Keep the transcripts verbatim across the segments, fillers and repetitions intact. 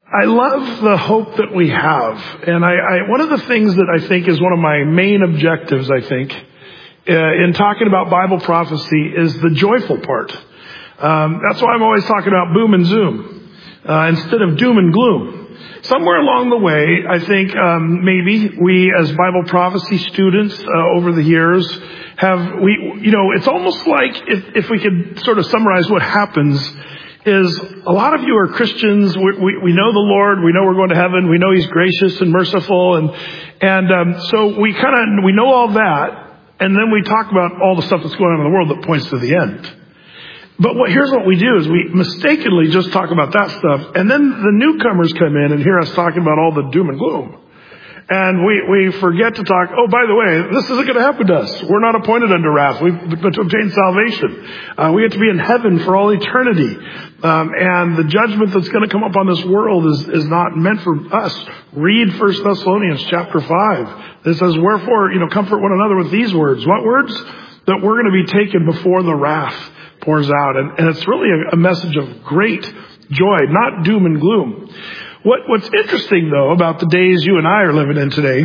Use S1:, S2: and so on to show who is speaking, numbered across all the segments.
S1: I love the hope that we have. And I, I, one of the things that I think is one of my main objectives, I think, uh, in talking about Bible prophecy is the joyful part. Um, that's why I'm always talking about boom and zoom, uh, instead of doom and gloom. Somewhere along the way, I think, um, maybe we as Bible prophecy students, uh, over the years have, we, you know, it's almost like if, if we could sort of summarize what happens is a lot of you are Christians. We, we, we know the Lord. We know we're going to heaven. We know He's gracious and merciful. And, and, um, so we kind of, we know all that. And then we talk about all the stuff that's going on in the world that points to the end. But what, here's what we do is we mistakenly just talk about that stuff. And then the newcomers come in and hear us talking about all the doom and gloom. And we, we forget to talk, oh, by the way, this isn't going to happen to us. We're not appointed unto wrath. We've got to obtain salvation. Uh, we get to be in heaven for all eternity. Um, and the judgment that's going to come upon this world is, is not meant for us. Read First Thessalonians chapter five. It says, wherefore, you know, comfort one another with these words. What words? That we're going to be taken before the wrath pours out. And, and it's really a, a message of great joy, not doom and gloom. What, what's interesting, though, about the days you and I are living in today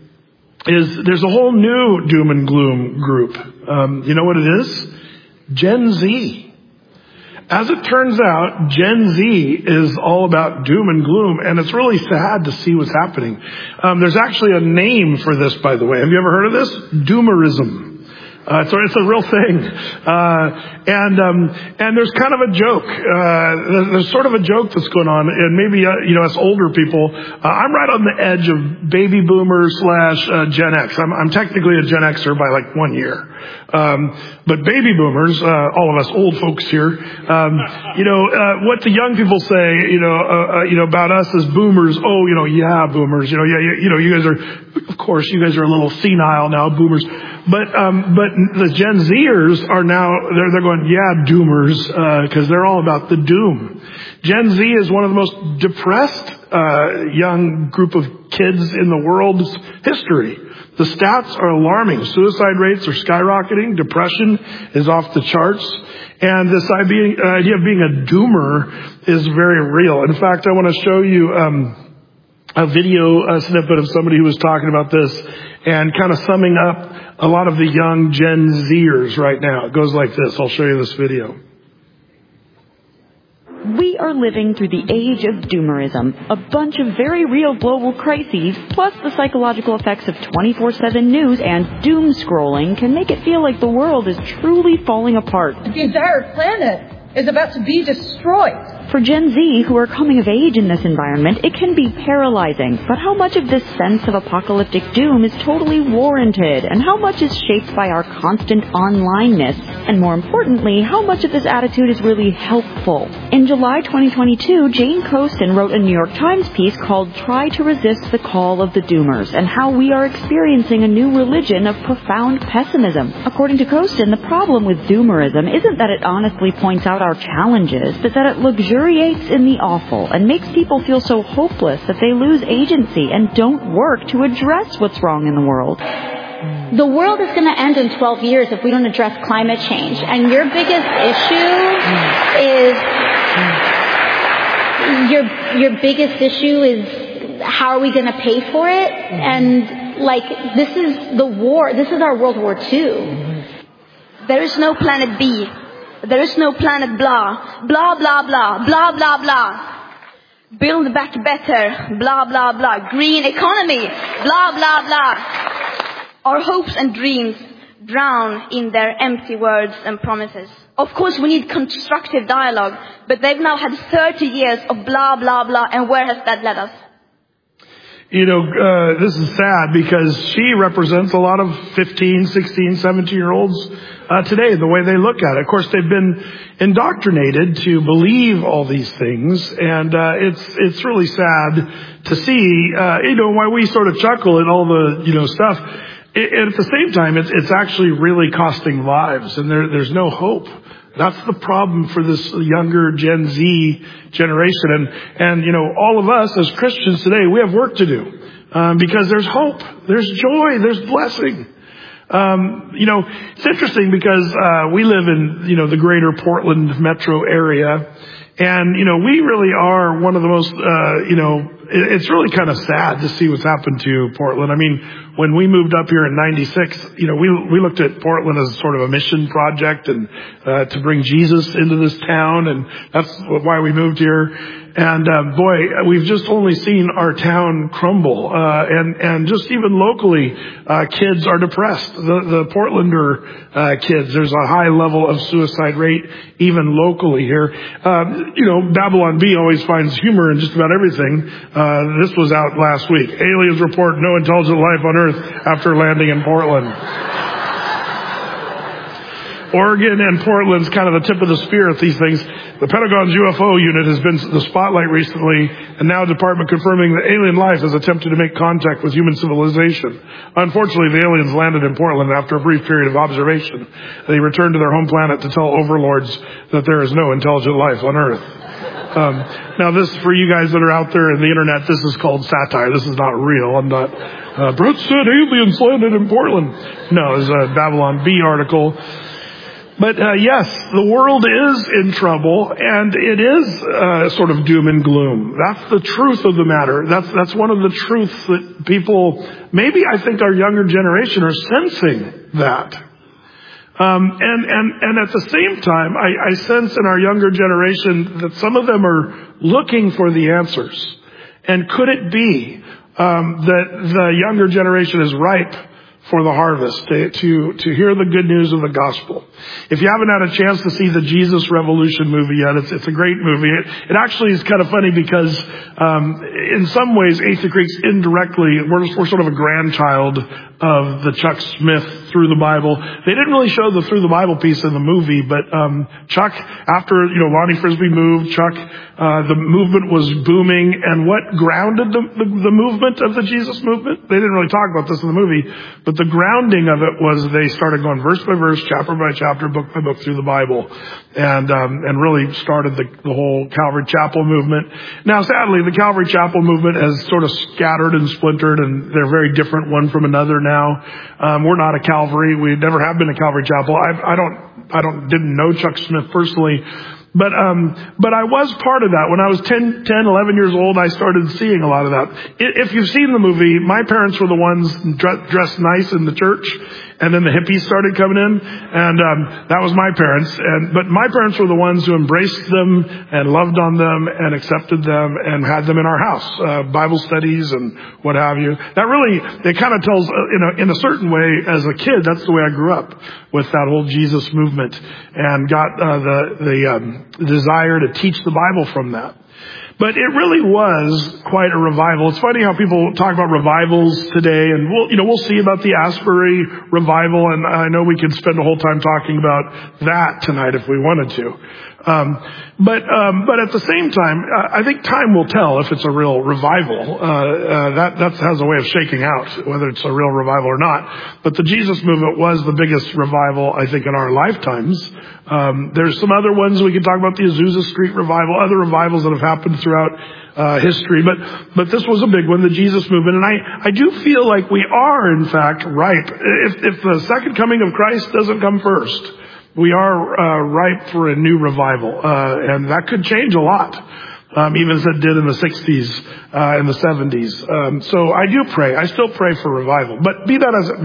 S1: is there's a whole new doom and gloom group. Um, you know what it is? Gen Z. As it turns out, Gen Z is all about doom and gloom, and it's really sad to see what's happening. Um, there's actually a name for this, by the way. Have you ever heard of this? Doomerism. Uh, so it's a real thing. Uh, and, um, and there's kind of a joke. Uh, there's sort of a joke that's going on. And maybe, uh, you know, us older people, uh, I'm right on the edge of baby boomer slash, uh, Gen X. I'm, I'm technically a Gen Xer by like one year. Um, but baby boomers, uh, all of us old folks here, um, you know, uh, what the young people say, you know, uh, uh, you know, about us as boomers. Oh, you know, yeah, boomers, you know, yeah, you, you know, you guys are, of course, you guys are a little senile now, boomers. But, um, but the Gen Zers are now, they're, they're going, yeah, doomers, uh, cause they're all about the doom. Gen Z is one of the most depressed, uh, young group of kids in the world's history. The stats are alarming. Suicide rates are skyrocketing. Depression is off the charts. And this idea of being a doomer is very real. In fact, I want to show you, um, a video a snippet of somebody who was talking about this and kind of summing up a lot of the young Gen Zers right now. It goes like this. I'll show you this video.
S2: We are living through the age of doomerism, a bunch of very real global crises, plus the psychological effects of twenty-four seven news and doom scrolling can make it feel like the world is truly falling apart.
S3: The entire planet is about to be destroyed.
S2: For Gen Z, who are coming of age in this environment, it can be paralyzing. But how much of this sense of apocalyptic doom is totally warranted? And how much is shaped by our constant onlineness? And more importantly, how much of this attitude is really helpful? In July twenty twenty-two, Jane Coaston wrote a New York Times piece called Try to Resist the Call of the Doomers, and how we are experiencing a new religion of profound pessimism. According to Coaston, the problem with doomerism isn't that it honestly points out our challenges, but that it luxuriates in the awful and makes people feel so hopeless that they lose agency and don't work to address what's wrong in the world.
S4: The world is going to end in twelve years if we don't address climate change. And your biggest issue is, your, your biggest issue is how are we going to pay for it? And like, this is the war, this is our World War Two.
S5: There is no planet B. There is no planet blah. Blah, blah, blah. Blah, blah, blah. Build back better. Blah, blah, blah. Green economy. Blah, blah, blah. Our hopes and dreams drown in their empty words and promises. Of course, we need constructive dialogue, but they've now had thirty years of blah, blah, blah, and where has that led us?
S1: You know, uh, this is sad because she represents a lot of fifteen, sixteen, seventeen-year-olds uh, today, the way they look at it. Of course, they've been indoctrinated to believe all these things, and uh, it's it's really sad to see, uh, you know, why we sort of chuckle at all the, you know, stuff. It, and at the same time, it's, it's actually really costing lives, and there, there's no hope. That's the problem for this younger Gen Z generation. And, and, you know, all of us as Christians today, we have work to do. Um, because there's hope, there's joy, there's blessing. Um, you know, it's interesting because, uh, we live in, you know, the greater Portland metro area. And, you know, we really are one of the most, uh, you know, it, it's really kind of sad to see what's happened to Portland. I mean, when we moved up here in ninety-six, you know, we, we looked at Portland as sort of a mission project and, uh, to bring Jesus into this town. And that's why we moved here. And, uh, boy, we've just only seen our town crumble. Uh, and, and just even locally, uh, kids are depressed. The, the Portlander, uh, kids, there's a high level of suicide rate even locally here. Um, you know, Babylon Bee always finds humor in just about everything. Uh, this was out last week. Aliens report no intelligent life on Earth after landing in Portland. Oregon and Portland's kind of the tip of the spear at these things. The Pentagon's U F O unit has been the spotlight recently, and now the department confirming that alien life has attempted to make contact with human civilization. Unfortunately, the aliens landed in Portland after a brief period of observation. They returned to their home planet to tell overlords that there is no intelligent life on Earth. Um, now this, for you guys that are out there in the internet, this is called satire. This is not real. I'm not, uh, Brett said aliens landed in Portland. No, it's a Babylon Bee article. But, uh, yes, the world is in trouble, and it is, uh, sort of doom and gloom. That's the truth of the matter. That's, that's one of the truths that people, maybe I think our younger generation are sensing that. Um, and, and, and at the same time, I, I sense in our younger generation that some of them are looking for the answers. And could it be, um, that the younger generation is ripe for the harvest, to, to, to hear the good news of the gospel? If you haven't had a chance to see the Jesus Revolution movie yet, it's, it's a great movie. It, it actually is kind of funny because, um, in some ways, Athey Creek's indirectly, we're, we're sort of a grandchild of the Chuck Smith Through the Bible. They didn't really show the Through the Bible piece in the movie, but, um, Chuck, after, you know, Lonnie Frisbee moved, Chuck, uh, the movement was booming, and what grounded the, the, the movement of the Jesus movement? They didn't really talk about this in the movie, but the grounding of it was they started going verse by verse, chapter by chapter, book by book through the Bible, and um, and really started the, the whole Calvary Chapel movement. Now, sadly, the Calvary Chapel movement has sort of scattered and splintered, and they're very different one from another now. Um, we're not a Calvary. We never have been a Calvary Chapel. I, I don't, I don't, didn't know Chuck Smith personally. But, um, but I was part of that. When I was ten, ten, eleven years old, I started seeing a lot of that. If you've seen the movie, my parents were the ones dressed nice in the church, and then the hippies started coming in, and, um, that was my parents. And, but my parents were the ones who embraced them and loved on them and accepted them and had them in our house, uh, Bible studies and what have you. That really, it kind of tells, uh, in a, in a certain way, as a kid, that's the way I grew up, with that whole Jesus movement, and got, uh, the, the, um, desire to teach the Bible from that. But it really was quite a revival. It's funny how people talk about revivals today, and we'll, you know, we'll see about the Asbury revival, and I know we could spend a whole time talking about that tonight if we wanted to. Um, but, um, but at the same time, uh, I think time will tell if it's a real revival. Uh, uh, that, that has a way of shaking out whether it's a real revival or not. But the Jesus movement was the biggest revival, I think, in our lifetimes. Um, there's some other ones we could talk about, the Azusa Street revival, other revivals that have happened throughout, uh, history. But, but this was a big one, the Jesus movement. And I, I do feel like we are, in fact, ripe. If, if the second coming of Christ doesn't come first, we are uh, ripe for a new revival, uh, and that could change a lot, um, even as it did in the sixties, uh, in the seventies. Um, so I do pray. I still pray for revival. But be that as it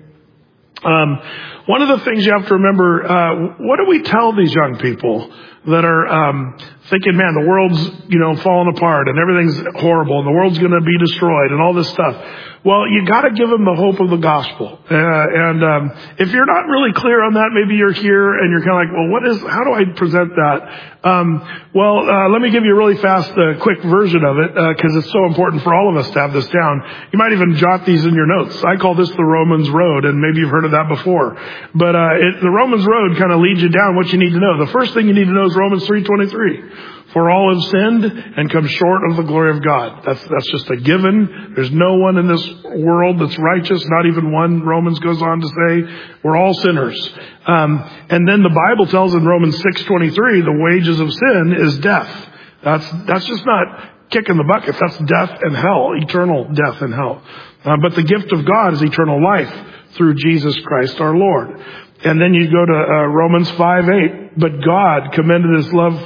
S1: may, um, one of the things you have to remember, uh, what do we tell these young people that are um, thinking, man, the world's, you know, falling apart and everything's horrible and the world's going to be destroyed and all this stuff? Well, you got to give them the hope of the gospel. Uh, and um, if you're not really clear on that, maybe you're here and you're kind of like, well, what is? How do I present that? Um, well, uh, let me give you a really fast, uh, quick version of it, because uh, it's so important for all of us to have this down. You might even jot these in your notes. I call this the Romans Road, and maybe you've heard of that before. But uh, it, the Romans Road kind of leads you down what you need to know. The first thing you need to know is Romans three twenty-three. For all have sinned and come short of the glory of God. That's, that's just a given. There's no one in this world that's righteous, not even one. Romans goes on to say, we're all sinners. Um, and then the Bible tells in Romans six twenty-three, the wages of sin is death. That's, that's just not kicking the bucket. That's death and hell, eternal death and hell. Uh, but the gift of God is eternal life through Jesus Christ our Lord. And then you go to uh, Romans five eight. But God commended his love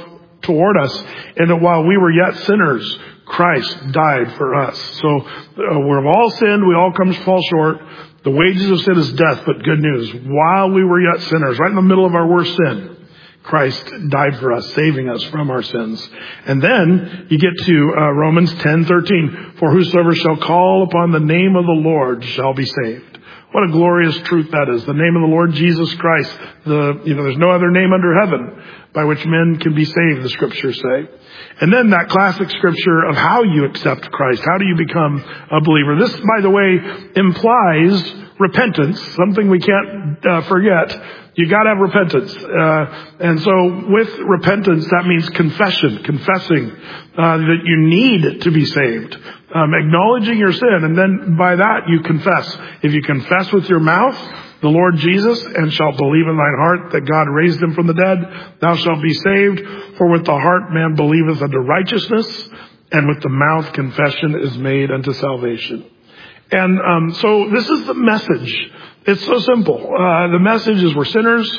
S1: toward us, and that while we were yet sinners, Christ died for us. So uh, we've all sinned. We all come fall short. The wages of sin is death, but good news. While we were yet sinners, right in the middle of our worst sin, Christ died for us, saving us from our sins. And then you get to uh, Romans ten thirteen. For whosoever shall call upon the name of the Lord shall be saved. What a glorious truth that is. The name of the Lord Jesus Christ. The, you know, there's no other name under heaven by which men can be saved, the scriptures say. And then that classic scripture of how you accept Christ. How do you become a believer? This, by the way, implies repentance, something we can't uh, forget. You got to have repentance. Uh, and so with repentance, that means confession, confessing uh, that you need to be saved, um, acknowledging your sin. And then by that, you confess. If you confess with your mouth the Lord Jesus and shalt believe in thine heart that God raised him from the dead, thou shalt be saved. For with the heart man believeth unto righteousness, and with the mouth confession is made unto salvation. And um, so this is the message. It's so simple. Uh, the message is we're sinners.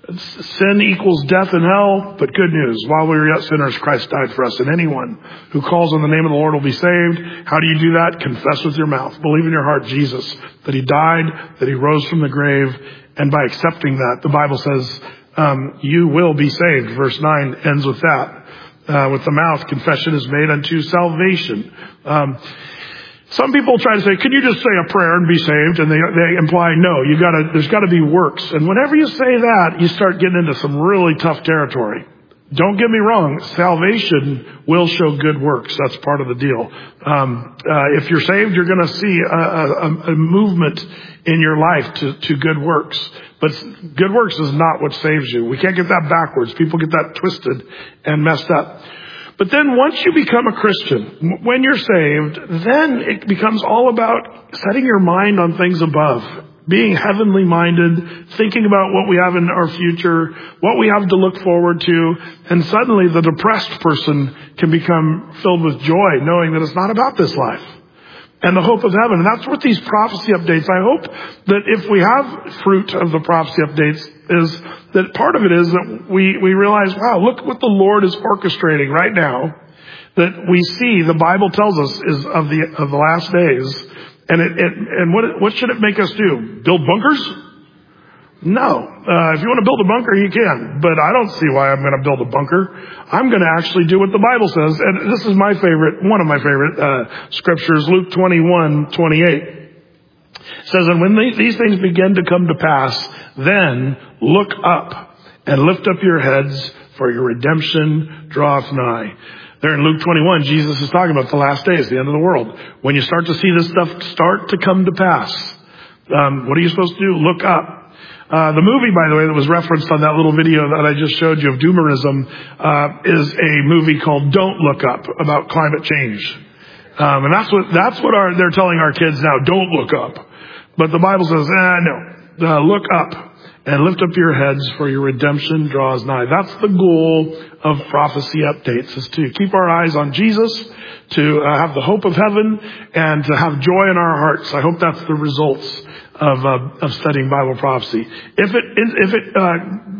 S1: Sin equals death and hell. But good news, while we were yet sinners, Christ died for us. And anyone who calls on the name of the Lord will be saved. How do you do that? Confess with your mouth. Believe in your heart, Jesus, that he died, that he rose from the grave. And by accepting that, the Bible says, um, you will be saved. Verse nine ends with that. Uh, with the mouth, confession is made unto salvation. Um, Some people try to say, can you just say a prayer and be saved? And they, they imply, no, you gotta, there's gotta be works. And whenever you say that, you start getting into some really tough territory. Don't get me wrong. Salvation will show good works. That's part of the deal. Um, uh, if you're saved, you're gonna see a, a, a movement in your life to, to good works. But good works is not what saves you. We can't get that backwards. People get that twisted and messed up. But then once you become a Christian, when you're saved, then it becomes all about setting your mind on things above, being heavenly minded, thinking about what we have in our future, what we have to look forward to. And suddenly the depressed person can become filled with joy, knowing that it's not about this life and the hope of heaven. And that's what these prophecy updates, I hope that if we have fruit of the prophecy updates, is that part of it is that we, we realize, wow, look what the Lord is orchestrating right now. That we see, the Bible tells us, is of the of the last days. And it, it and what what should it make us do? Build bunkers? No. Uh, if you want to build a bunker, you can. But I don't see why I'm going to build a bunker. I'm going to actually do what the Bible says. And this is my favorite, one of my favorite uh, scriptures, Luke twenty-one twenty-eight. It says, and when these things begin to come to pass, then look up and lift up your heads, for your redemption draweth nigh. There in Luke twenty-one, Jesus is talking about the last days, the end of the world. When you start to see this stuff start to come to pass, um, what are you supposed to do? Look up. Uh, the movie, by the way, that was referenced on that little video that I just showed you of doomerism, uh, is a movie called Don't Look Up, about climate change. Um, and that's what, that's what our, they're telling our kids now. Don't look up. But the Bible says, eh, no, uh, look up and lift up your heads, for your redemption draws nigh. That's the goal of prophecy updates, is to keep our eyes on Jesus, to uh, have the hope of heaven, and to have joy in our hearts. I hope that's the results of uh, of studying Bible prophecy. If it if it uh,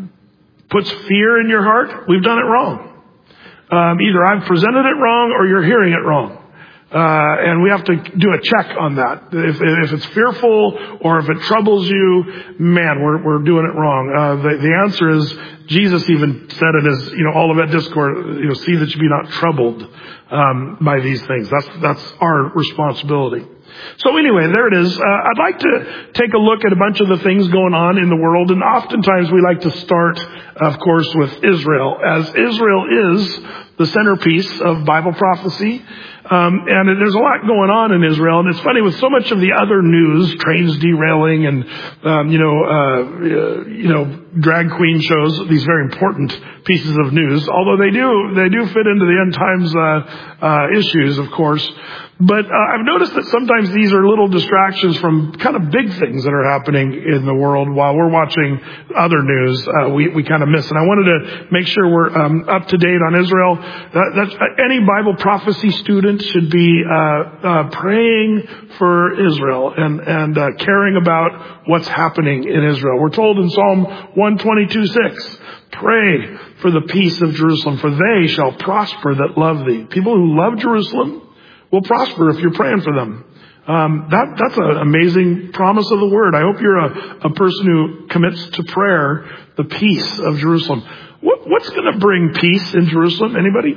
S1: puts fear in your heart, we've done it wrong. Um, either I've presented it wrong, or you're hearing it wrong. Uh, and we have to do a check on that. If, if it's fearful or if it troubles you, man, we're, we're doing it wrong. Uh, the, the answer is, Jesus even said it as, you know, all of that discord, you know, see that you be not troubled, um, by these things. That's, that's our responsibility. So anyway, there it is. Uh, I'd like to take a look at a bunch of the things going on in the world. And oftentimes we like to start, of course, with Israel, as Israel is the centerpiece of Bible prophecy. Um, and there's a lot going on in Israel. And it's funny, with so much of the other news, trains derailing and, um, you know, uh, uh, you know, drag queen shows, these very important pieces of news, although they do, they do fit into the end times, uh, uh, issues, of course. But uh, I've noticed that sometimes these are little distractions from kind of big things that are happening in the world while we're watching other news. Uh, we, we kind of miss. And I wanted to make sure we're um, up to date on Israel. That, that's, uh, any Bible prophecy student should be uh, uh, praying for Israel and, and uh, caring about what's happening in Israel. We're told in Psalm one twenty-two six. Pray for the peace of Jerusalem, for they shall prosper that love thee. People who love Jerusalem will prosper if you're praying for them. Um, that, that's an amazing promise of the word. I hope you're a, a person who commits to prayer, the peace of Jerusalem. What, what's going to bring peace in Jerusalem? Anybody?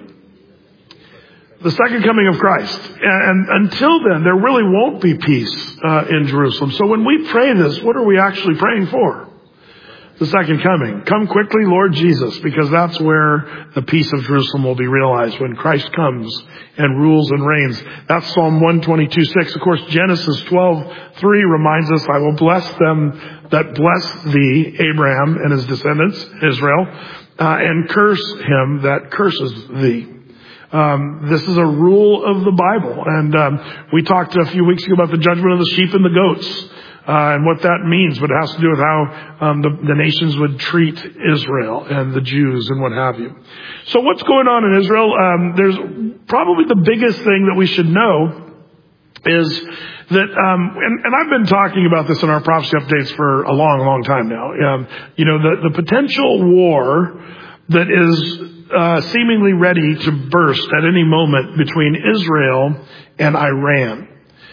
S1: The second coming of Christ. And, and until then, there really won't be peace uh, in Jerusalem. So when we pray this, what are we actually praying for? The second coming. Come quickly, Lord Jesus, because that's where the peace of Jerusalem will be realized, when Christ comes and rules and reigns. That's Psalm one twenty-two six. Of course, Genesis twelve three reminds us, I will bless them that bless thee, Abraham and his descendants, Israel, uh, and curse him that curses thee. Um, this is a rule of the Bible. And um, we talked a few weeks ago about the judgment of the sheep and the goats. Uh, and what that means, but it has to do with how um, the, the nations would treat Israel and the Jews and what have you. So what's going on in Israel? Um, there's probably the biggest thing that we should know is that, um, and, and I've been talking about this in our prophecy updates for a long, long time now. Um, you know, the, the potential war that is uh, seemingly ready to burst at any moment between Israel and Iran.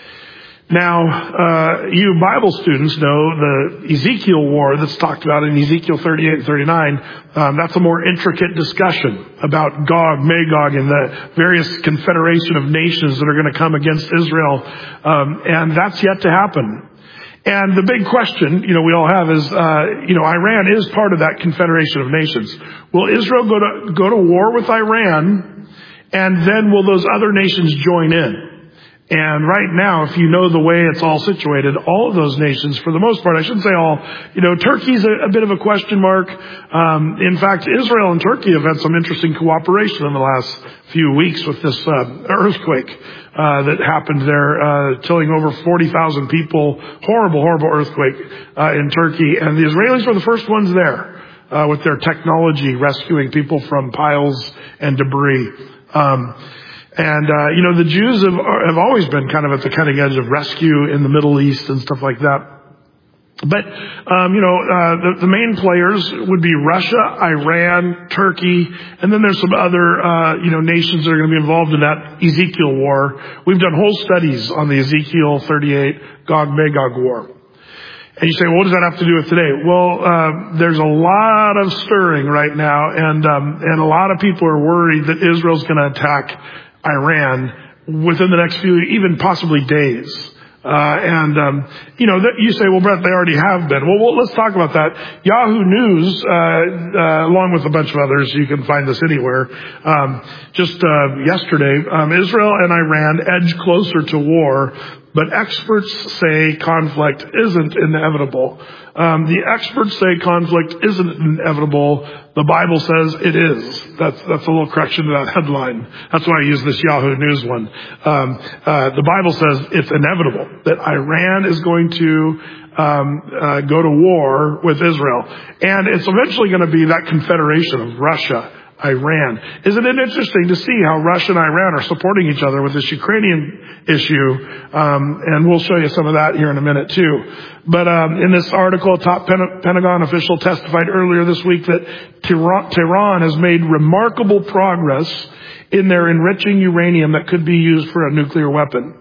S1: Now, uh, you Bible students know the Ezekiel war that's talked about in Ezekiel thirty-eight and thirty-nine. Um, that's a more intricate discussion about Gog, Magog, and the various confederation of nations that are going to come against Israel. Um, and that's yet to happen. And the big question, you know, we all have is, uh, you know, Iran is part of that confederation of nations. Will Israel go to, go to war with Iran, and then will those other nations join in? And right now, if you know the way it's all situated, all of those nations, for the most part, I shouldn't say all, you know, Turkey's a, a bit of a question mark. Um, in fact, Israel and Turkey have had some interesting cooperation in the last few weeks with this uh, earthquake uh, that happened there, uh, killing over forty thousand people. Horrible, horrible earthquake uh, in Turkey. And the Israelis were the first ones there uh, with their technology, rescuing people from piles and debris. Um And, uh, you know, the Jews have, have always been kind of at the cutting edge of rescue in the Middle East and stuff like that. But, um, you know, uh, the, the main players would be Russia, Iran, Turkey, and then there's some other, uh, you know, nations that are going to be involved in that Ezekiel war. We've done whole studies on the Ezekiel thirty-eight Gog-Magog war. And you say, well, what does that have to do with today? Well, uh, there's a lot of stirring right now, and, um, and a lot of people are worried that Israel's going to attack Iran within the next few, even possibly days. Uh, and, um, you know, th- you say, well, Brett, they already have been. Well, well let's talk about that. Yahoo News, uh, uh, along with a bunch of others, you can find this anywhere, um, just, uh, yesterday, um, Israel and Iran edge closer to war, but experts say conflict isn't inevitable. Um, the experts say conflict isn't inevitable. The Bible says it is. That's that's a little correction to that headline. That's why I use this Yahoo News one. Um, uh, the Bible says it's inevitable that Iran is going to um, uh, go to war with Israel, and it's eventually going to be that confederation of Russia, Iran. Isn't it interesting to see how Russia and Iran are supporting each other with this Ukrainian issue? Um, and we'll show you some of that here in a minute too. But um, in this article, a top Pen- Pentagon official testified earlier this week that Tehran, Tehran has made remarkable progress in their enriching uranium that could be used for a nuclear weapon.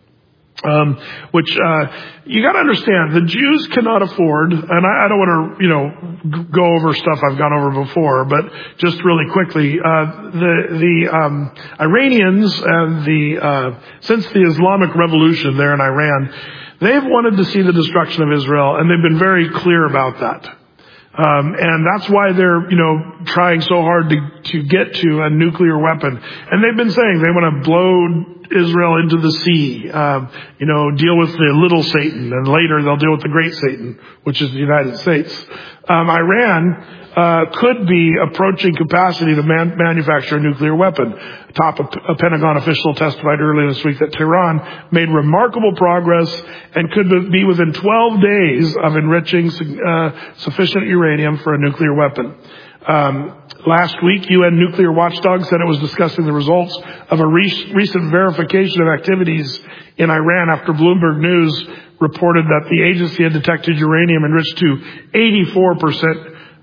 S1: Um, which, uh, you gotta understand, the Jews cannot afford, and I, I don't want to, you know, g- go over stuff I've gone over before, but just really quickly, uh, the, the, um, Iranians and the, uh, since the Islamic Revolution there in Iran, they've wanted to see the destruction of Israel, and they've been very clear about that. Um, and that's why they're, you know, trying so hard to, to get to a nuclear weapon. And they've been saying they want to blow Israel into the sea, um, you know, deal with the little Satan, and later they'll deal with the great Satan, which is the United States. Um, Iran uh, could be approaching capacity to man- manufacture a nuclear weapon. A top a Pentagon official testified earlier this week that Tehran made remarkable progress and could be within twelve days of enriching uh, sufficient uranium for a nuclear weapon. Um, last week, U N nuclear watchdog said it was discussing the results of a re- recent verification of activities in Iran after Bloomberg News reported that the agency had detected uranium enriched to eighty-four percent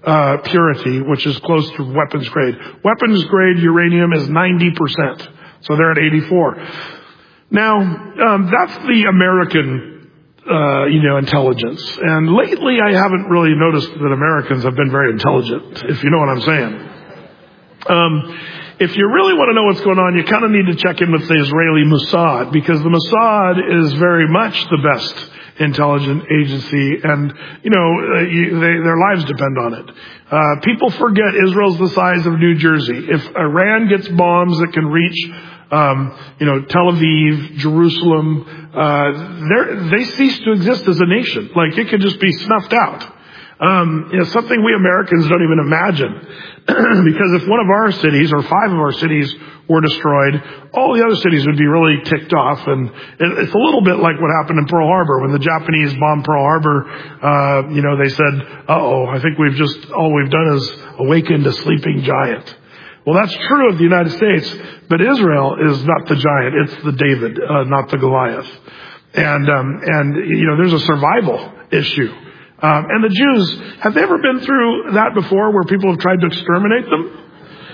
S1: uh, purity, which is close to weapons grade. Weapons grade uranium is ninety percent. So they're at eighty-four. Now, um, that's the American, uh, you know, intelligence. And lately I haven't really noticed that Americans have been very intelligent, if you know what I'm saying. Um, if you really want to know what's going on, you kind of need to check in with the Israeli Mossad, because the Mossad is very much the best intelligence agency, and you know uh, you, they, their lives depend on it. Uh, people forget Israel's the size of New Jersey. If Iran gets bombs that can reach, um, you know, Tel Aviv, Jerusalem, uh, they cease to exist as a nation. Like it could just be snuffed out. Um, you know, something we Americans don't even imagine. Because if one of our cities or five of our cities were destroyed, all the other cities would be really ticked off. And it, it's a little bit like what happened in Pearl Harbor. When the Japanese bombed Pearl Harbor, uh, you know, they said, uh-oh, I think we've just, all we've done is awakened a sleeping giant. Well, that's true of the United States, but Israel is not the giant. It's the David, uh, not the Goliath. And, um, and, you know, there's a survival issue. Um, and the Jews, have they ever been through that before where people have tried to exterminate them?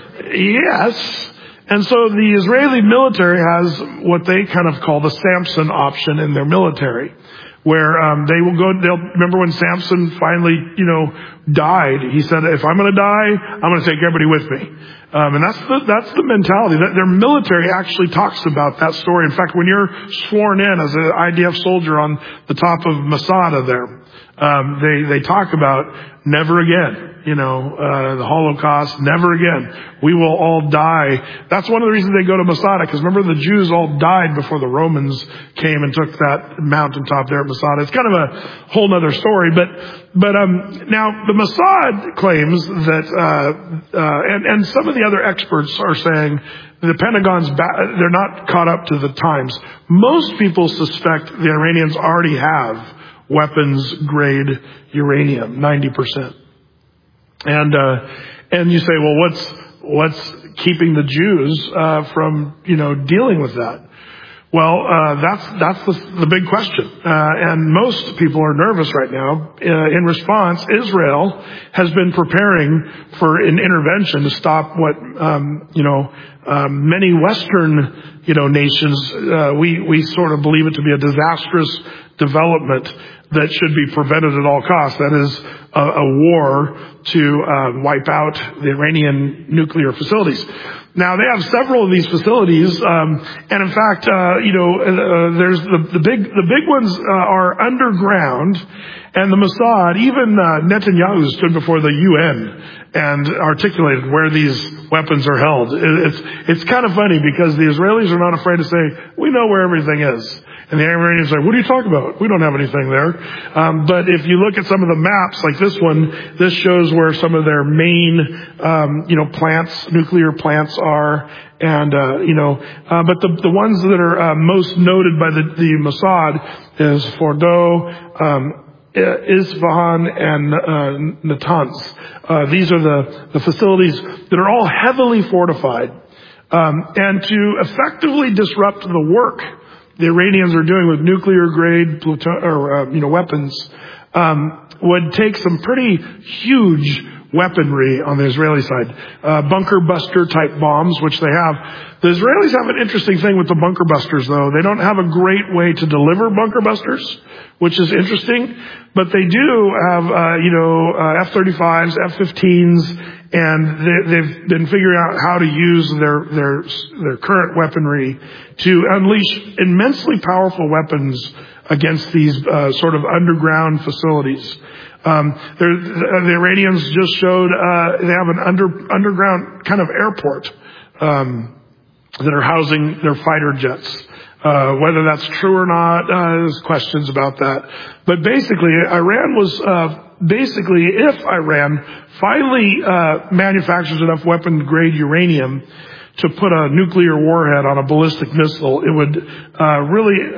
S1: Yes. And so the Israeli military has what they kind of call the Samson option in their military, where um, they will go, they'll, remember when Samson finally, you know, died, he said, if I'm going to die, I'm going to take everybody with me. Um, and that's the, that's the mentality. That their military actually talks about that story. In fact, when you're sworn in as an I D F soldier on the top of Masada there, Um, they, they talk about never again, you know, uh, the Holocaust, never again. We will all die. That's one of the reasons they go to Masada, because remember the Jews all died before the Romans came and took that mountaintop there at Masada. It's kind of a whole nother story, but, but, um, now the Mossad claims that, uh, uh, and, and some of the other experts are saying the Pentagon's, ba- they're not caught up to the times. Most people suspect the Iranians already have weapons grade uranium, ninety percent. And, uh, and you say, well, what's, what's keeping the Jews, uh, from, you know, dealing with that? Well, uh, that's, that's the, the big question. Uh, and most people are nervous right now. Uh, in response, Israel has been preparing for an intervention to stop what, um, you know, um, many Western, you know, nations, uh, we, we sort of believe it to be a disastrous development that should be prevented at all costs. That is a, a war to uh, wipe out the Iranian nuclear facilities. Now, they have several of these facilities, um, and in fact, uh, you know, uh, there's the, the big the big ones uh, are underground, and the Mossad, even uh, Netanyahu stood before the U N and articulated where these weapons are held. It, it's it's kind of funny because the Israelis are not afraid to say, we know where everything is. And the Iranians say, what are you talking about? We don't have anything there. Um, but if you look at some of the maps, like this one, this shows where some of their main, um, you know, plants, nuclear plants are. And, uh, you know, uh, but the, the ones that are uh, most noted by the, the Mossad is Fordo, um, Isfahan, and uh, Natanz. Uh, these are the, the facilities that are all heavily fortified. Um, and to effectively disrupt the work the Iranians are doing with nuclear grade pluton- or uh, you know weapons um, would take some pretty huge weaponry on the Israeli side. Uh, bunker buster type bombs, which they have. The Israelis have an interesting thing with the bunker busters, though. They don't have a great way to deliver bunker busters, which is interesting. But they do have, uh, you know, uh, F thirty-fives, F fifteens, and they, they've been figuring out how to use their, their, their current weaponry to unleash immensely powerful weapons against these, uh, sort of underground facilities. Um, the Iranians just showed, uh, they have an under, underground kind of airport, um, that are housing their fighter jets. Uh, whether that's true or not, uh, there's questions about that. But basically, Iran was, uh, basically, if Iran finally, uh, manufactures enough weapon grade uranium to put a nuclear warhead on a ballistic missile, it would, uh, really,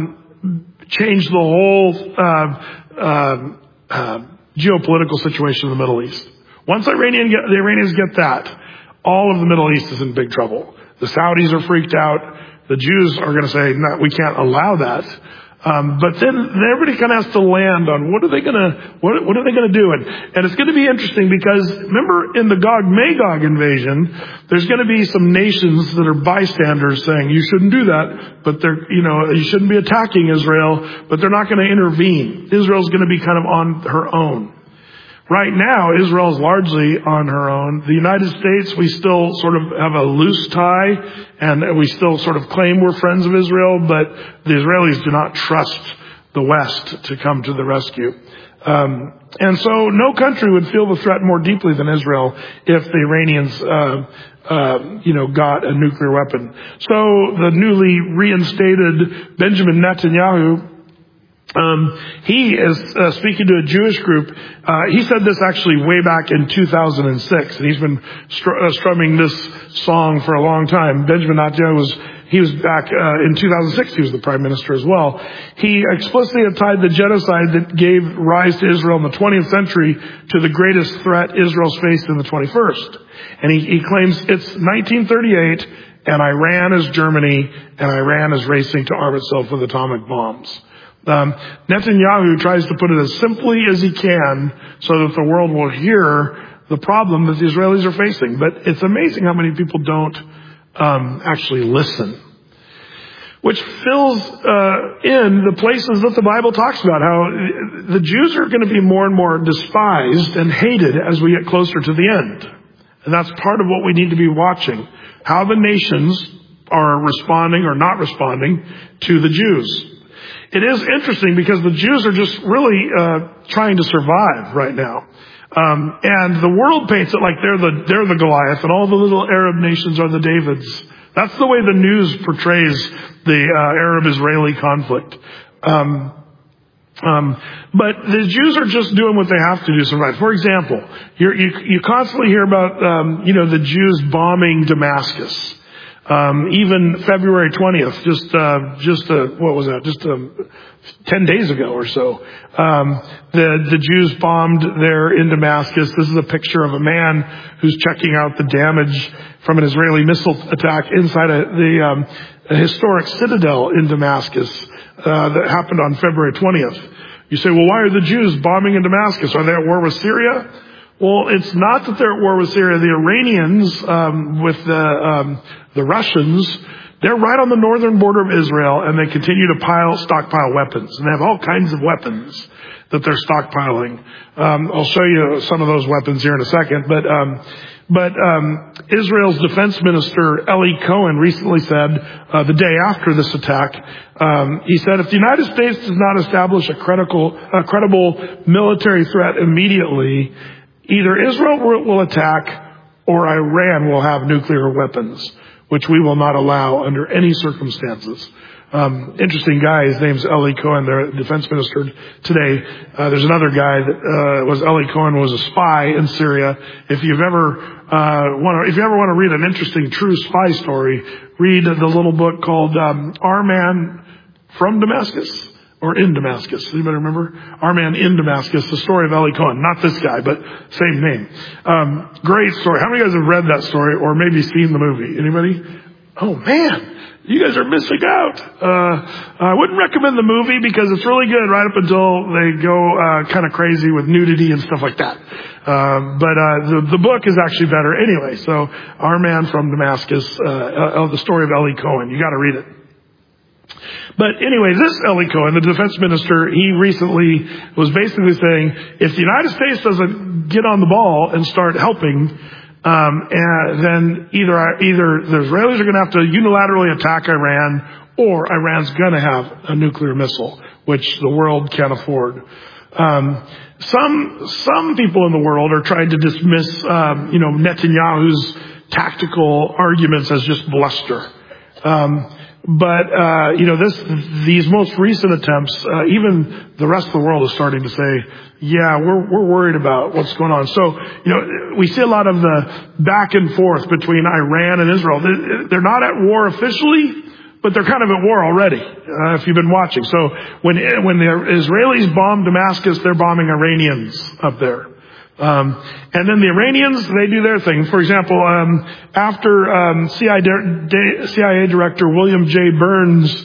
S1: um, change the whole, uh, uh, uh, geopolitical situation in the Middle East. Once Iranian get, the Iranians get that, all of the Middle East is in big trouble. The Saudis are freaked out. The Jews are going to say, no, we can't allow that. Um, but then everybody kind of has to land on what are they gonna, what, what are they gonna do? And, and it's gonna be interesting because remember in the Gog-Magog invasion, there's gonna be some nations that are bystanders saying you shouldn't do that, but they're, you know, you shouldn't be attacking Israel, but they're not gonna intervene. Israel's gonna be kind of on her own. Right now, Israel is largely on her own. The United States, we still sort of have a loose tie, and we still sort of claim we're friends of Israel, but the Israelis do not trust the West to come to the rescue. Um, and so no country would feel the threat more deeply than Israel if the Iranians, uh, uh, you know, got a nuclear weapon. So the newly reinstated Benjamin Netanyahu, Um, he is uh, speaking to a Jewish group. Uh, he said this actually way back in two thousand six, and he's been str- uh, strumming this song for a long time. Benjamin Netanyahu was, he was back uh, in two thousand six, he was the prime minister as well. He explicitly had tied the genocide that gave rise to Israel in the twentieth century to the greatest threat Israel's faced in the twenty-first. And he, he claims it's nineteen thirty-eight, and Iran is Germany, and Iran is racing to arm itself with atomic bombs. Um, Netanyahu tries to put it as simply as he can so that the world will hear the problem that the Israelis are facing. But it's amazing how many people don't um, actually listen. Which fills uh, in the places that the Bible talks about, how the Jews are going to be more and more despised and hated as we get closer to the end. And that's part of what we need to be watching. How the nations are responding or not responding to the Jews. It is interesting because the Jews are just really uh, trying to survive right now. Um, and the world paints it like they're the, they're the Goliath and all the little Arab nations are the Davids. That's the way the news portrays the uh, Arab-Israeli conflict. Um, um, but the Jews are just doing what they have to do to survive. For example, you're, you you constantly hear about um, you know the Jews bombing Damascus. Um, even February twentieth, just, uh, just, uh, what was that? Just, um, ten days ago or so. Um, the, the Jews bombed there in Damascus. This is a picture of a man who's checking out the damage from an Israeli missile attack inside a, the, um, a historic citadel in Damascus, uh, that happened on February twentieth. You say, well, why are the Jews bombing in Damascus? Are they at war with Syria? Well, it's not that they're at war with Syria. The Iranians, um, with the, um, the Russians, they're right on the northern border of Israel, and they continue to pile, stockpile weapons. And they have all kinds of weapons that they're stockpiling. Um, I'll show you some of those weapons here in a second. But, um, but, um, Israel's defense minister, Eli Cohen, recently said, uh, the day after this attack, um, he said, if the United States does not establish a credible, a credible military threat immediately, either Israel will attack or Iran will have nuclear weapons, which we will not allow under any circumstances. Um, interesting guy. His name's Eli Cohen, their defense minister today. Uh, there's another guy that uh, was Eli Cohen was a spy in Syria. If you've ever uh, want to, if you ever want to read an interesting true spy story, read the little book called um, Our Man from Damascus. Or in Damascus. Anybody remember? Our Man in Damascus, the story of Eli Cohen. Not this guy, but same name. Um, great story. How many of you guys have read that story or maybe seen the movie? Anybody? Oh man, you guys are missing out. Uh, I wouldn't recommend the movie because it's really good right up until they go uh, kind of crazy with nudity and stuff like that. Um, but uh, the, the book is actually better anyway. So Our Man from Damascus, uh, uh, the story of Eli Cohen. You got to read it. But anyway, this Eli Cohen, the defense minister, he recently was basically saying, if the United States doesn't get on the ball and start helping, um, and then either either the Israelis are going to have to unilaterally attack Iran, or Iran's going to have a nuclear missile, which the world can't afford. Um, some some people in the world are trying to dismiss, um, you know, Netanyahu's tactical arguments as just bluster. Um, But, uh, you know, this, these most recent attempts, uh, even the rest of the world is starting to say, yeah, we're, we're worried about what's going on. So, you know, we see a lot of the back and forth between Iran and Israel. They're not at war officially, but they're kind of at war already, uh, if you've been watching. So when, when the Israelis bomb Damascus, they're bombing Iranians up there. Um, and then the Iranians, they do their thing. For example, um, after um, C I A, C I A Director William J. Burns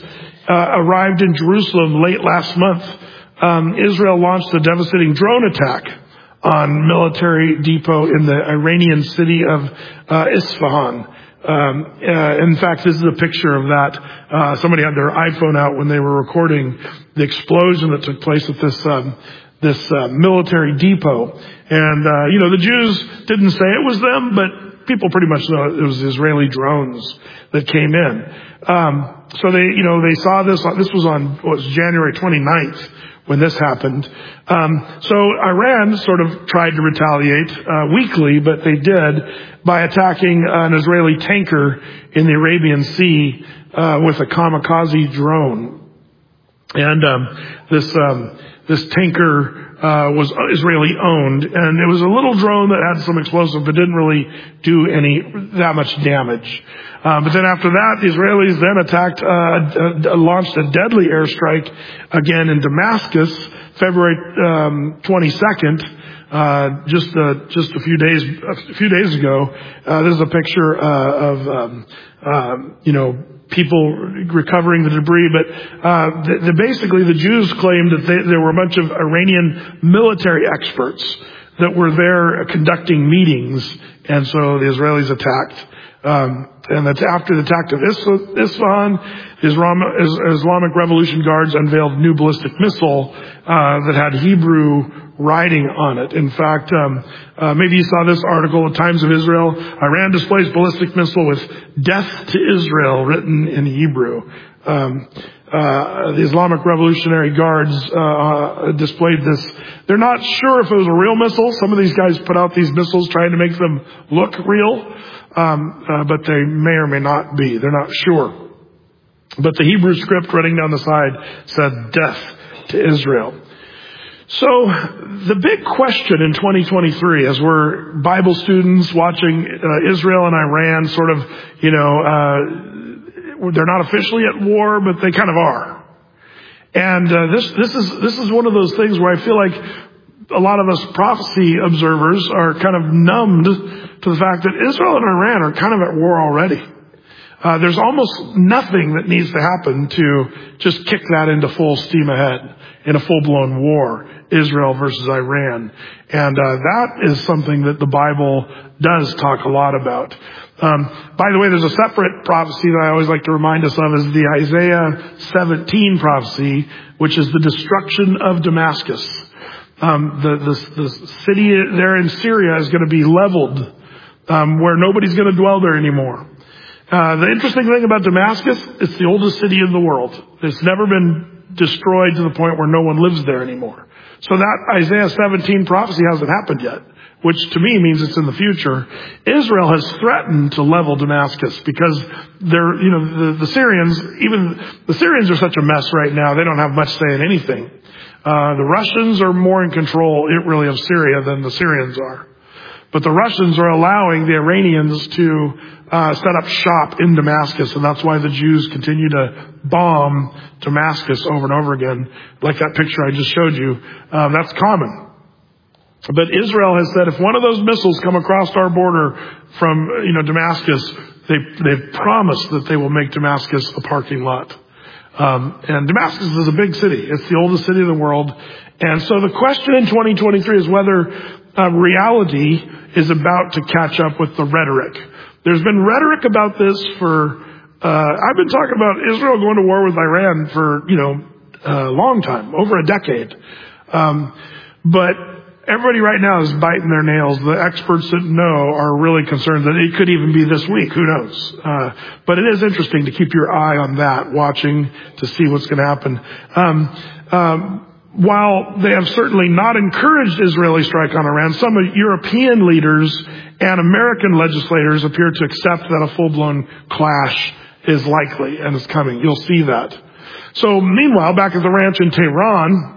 S1: uh, arrived in Jerusalem late last month, um, Israel launched a devastating drone attack on military depot in the Iranian city of uh, Isfahan. Um, uh, in fact, this is a picture of that. Uh, somebody had their iPhone out when they were recording the explosion that took place at this um, this uh, military depot. And uh, you know, the Jews didn't say it was them, but people pretty much know it was Israeli drones that came in. Um, so they, you know, they saw this. This was on what was January twenty-ninth when this happened. Um, so Iran sort of tried to retaliate uh, weakly, but they did by attacking an Israeli tanker in the Arabian Sea uh, with a kamikaze drone. And um, this um, this tanker uh, was Israeli owned, and it was a little drone that had some explosive, but didn't really do any that much damage. Uh, but then after that, the Israelis then attacked, uh, uh, launched a deadly airstrike again in Damascus, February um, twenty-second, uh, just uh, just a few days a few days ago. Uh, this is a picture uh, of um, um, you know people recovering the debris, but uh, the, the, basically the Jews claimed that they, there were a bunch of Iranian military experts that were there conducting meetings, and so the Israelis attacked. Um, and that's after the attack of Isfahan, the Islamic Revolution Guards unveiled a new ballistic missile uh, that had Hebrew writing on it. In fact, um, uh, maybe you saw this article, The Times of Israel. Iran displays ballistic missile with "Death to Israel" written in Hebrew. Um, uh, the Islamic Revolutionary Guards uh, displayed this. They're not sure if it was a real missile. Some of these guys put out these missiles trying to make them look real. Um, uh, but they may or may not be. They're not sure. But the Hebrew script running down the side said "Death to Israel." So the big question in twenty twenty-three, as we're Bible students watching uh, Israel and Iran sort of, you know, uh, they're not officially at war, but they kind of are. And uh, this this is this is one of those things where I feel like a lot of us prophecy observers are kind of numbed to the fact that Israel and Iran are kind of at war already. Uh, there's almost nothing that needs to happen to just kick that into full steam ahead in a full-blown war, Israel versus Iran. And uh, that is something that the Bible does talk a lot about. Um, by the way, there's a separate prophecy that I always like to remind us of, is the Isaiah seventeen prophecy, which is the destruction of Damascus. Um, the, the, the city there in Syria is going to be leveled, um, where nobody's going to dwell there anymore. Uh, the interesting thing about Damascus, it's the oldest city in the world. It's never been destroyed to the point where no one lives there anymore. So that Isaiah seventeen prophecy hasn't happened yet, which to me means it's in the future. Israel has threatened to level Damascus because they're, you know, the, the Syrians, even the Syrians are such a mess right now. They don't have much say in anything. Uh, the Russians are more in control, really, of Syria than the Syrians are. But the Russians are allowing the Iranians to uh, set up shop in Damascus, and that's why the Jews continue to bomb Damascus over and over again, like that picture I just showed you. Um, that's common. But Israel has said if one of those missiles come across our border from, you know, Damascus, they, they've promised that they will make Damascus a parking lot. Um, and Damascus is a big city. It's the oldest city in the world. And so the question in twenty twenty-three is whether uh, reality is about to catch up with the rhetoric. There's been rhetoric about this for, uh, I've been talking about Israel going to war with Iran for, you know, a long time, over a decade. Um, but everybody right now is biting their nails. The experts that know are really concerned that it could even be this week. Who knows? Uh, but it is interesting to keep your eye on that, watching to see what's going to happen. Um, um, while they have certainly not encouraged Israeli strike on Iran, some European leaders and American legislators appear to accept that a full-blown clash is likely and is coming. You'll see that. So meanwhile, back at the ranch in Tehran,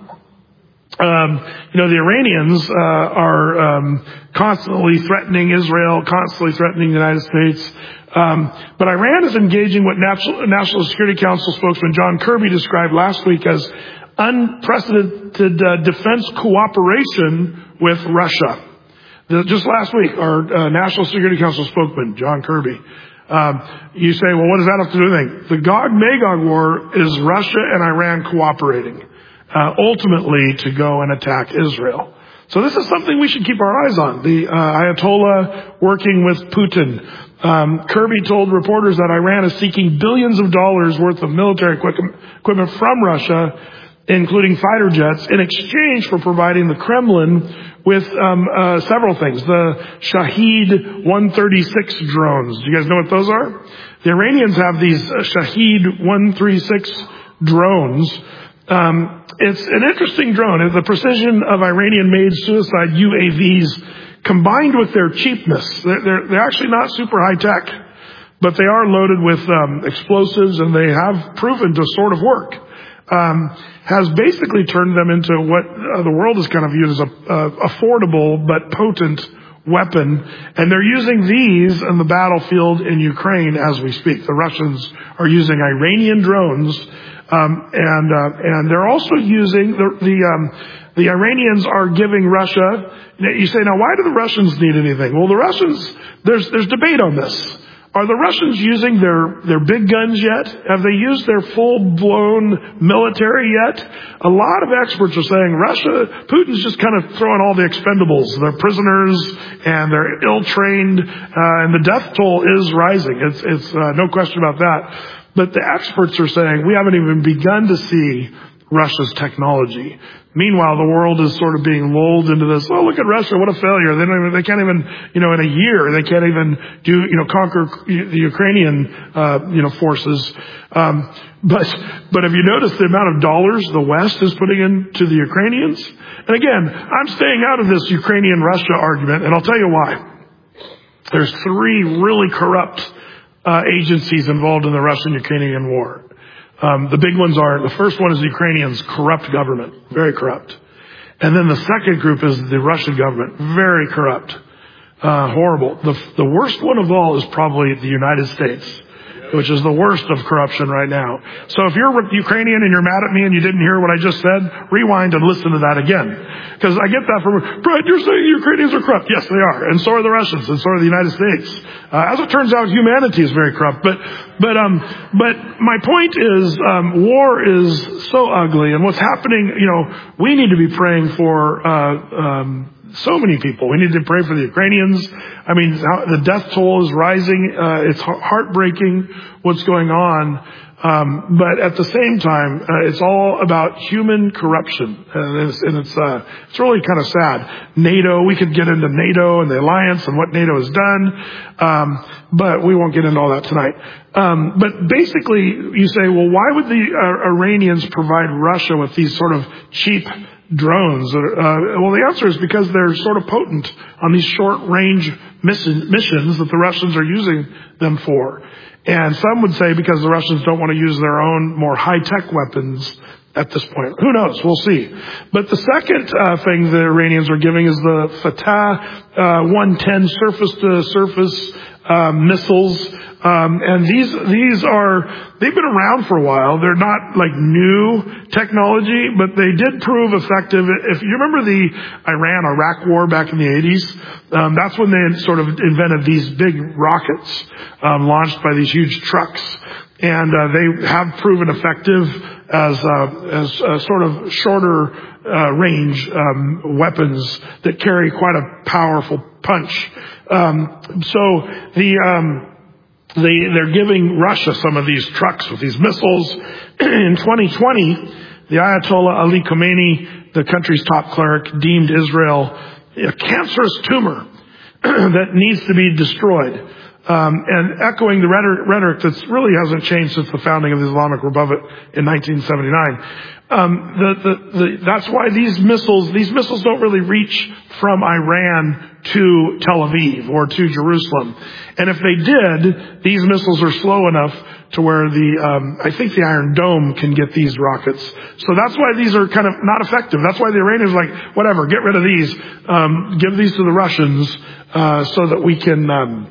S1: Um, you know, the Iranians uh, are um, constantly threatening Israel, constantly threatening the United States. Um, but Iran is engaging what National, National Security Council spokesman John Kirby described last week as unprecedented uh, defense cooperation with Russia. The, just last week, our uh, National Security Council spokesman, John Kirby, Um, you say, well, what does that have to do with anything? The Gog-Magog war is Russia and Iran cooperating, uh, ultimately to go and attack Israel. So this is something we should keep our eyes on. The uh, Ayatollah working with Putin. Um, Kirby told reporters that Iran is seeking billions of dollars worth of military equipment from Russia, including fighter jets, in exchange for providing the Kremlin with um, uh, several things. The Shahed one thirty-six drones. Do you guys know what those are? The Iranians have these uh, Shahed one thirty-six drones. Um, it's an interesting drone. The precision of Iranian-made suicide U A Vs combined with their cheapness. They're, they're, they're actually not super high-tech, but they are loaded with um, explosives, and they have proven to sort of work. Um, has basically turned them into what uh, the world is kind of viewed as a uh, affordable but potent weapon. And they're using these in the battlefield in Ukraine as we speak. The Russians are using Iranian drones, um, and uh, and they're also using the the, um, the Iranians are giving Russia. You say, now why do the Russians need anything? Well, the Russians, there's there's debate on this. Are the Russians using their, their big guns yet? Have they used their full-blown military yet? A lot of experts are saying Russia, Putin's just kind of throwing all the expendables. They're prisoners, and they're ill-trained, uh, and the death toll is rising. It's, it's uh, no question about that. But the experts are saying we haven't even begun to see Russia's technology. Meanwhile, the world is sort of being lulled into this, oh, look at Russia, what a failure. They don't even, they can't even, you know, in a year, they can't even do, you know, conquer the Ukrainian, uh, you know, forces. Um, but, but have you noticed the amount of dollars the West is putting into the Ukrainians? And again, I'm staying out of this Ukrainian-Russia argument, and I'll tell you why. There's three really corrupt, uh, agencies involved in the Russian-Ukrainian war. Um, the big ones are, the first one is the Ukrainians' corrupt government, very corrupt. And then the second group is the Russian government, very corrupt, uh, horrible. The, the worst one of all is probably the United States, which is the worst of corruption right now. So if you're Ukrainian and you're mad at me and you didn't hear what I just said, rewind and listen to that again. Because I get that from, Brad, you're saying Ukrainians are corrupt. Yes, they are. And so are the Russians, and so are the United States. Uh, as it turns out, humanity is very corrupt. But, but, um, but my point is, um, war is so ugly, and what's happening, you know, we need to be praying for, uh, um, so many people. We need to pray for the Ukrainians. I mean, the death toll is rising. Uh, it's heartbreaking what's going on. Um, but at the same time, uh, it's all about human corruption. And it's, and it's, uh, it's really kind of sad. NATO, we could get into NATO and the alliance and what NATO has done. Um, but we won't get into all that tonight. Um, but basically, you say, well, why would the uh, Iranians provide Russia with these sort of cheap drones? Uh, well, the answer is because they're sort of potent on these short-range mission, missions that the Russians are using them for. And some would say because the Russians don't want to use their own more high-tech weapons at this point. Who knows? We'll see. But the second uh, thing the Iranians are giving is the Fatah uh, one ten surface-to-surface uh, missiles. Um, and these, these are, they've been around for a while. They're not like new technology, but they did prove effective. If you remember the Iran-Iraq war back in the eighties, um, that's when they sort of invented these big rockets, um, launched by these huge trucks. And, uh, they have proven effective as, uh, as, uh, sort of shorter, uh, range, um, weapons that carry quite a powerful punch. Um, so the, um, They, they're giving Russia some of these trucks with these missiles. In twenty twenty, the Ayatollah Ali Khamenei, the country's top cleric, deemed Israel a cancerous tumor that needs to be destroyed. Um, and echoing the rhetoric, rhetoric that really hasn't changed since the founding of the Islamic Republic in nineteen seventy-nine. Um, the, the, the, that's why these missiles, these missiles don't really reach from Iran to Tel Aviv or to Jerusalem. And if they did, these missiles are slow enough to where the, um, I think the Iron Dome can get these rockets. So that's why these are kind of not effective. That's why the Iranians are like, whatever, get rid of these, um, give these to the Russians, uh, so that we can, um,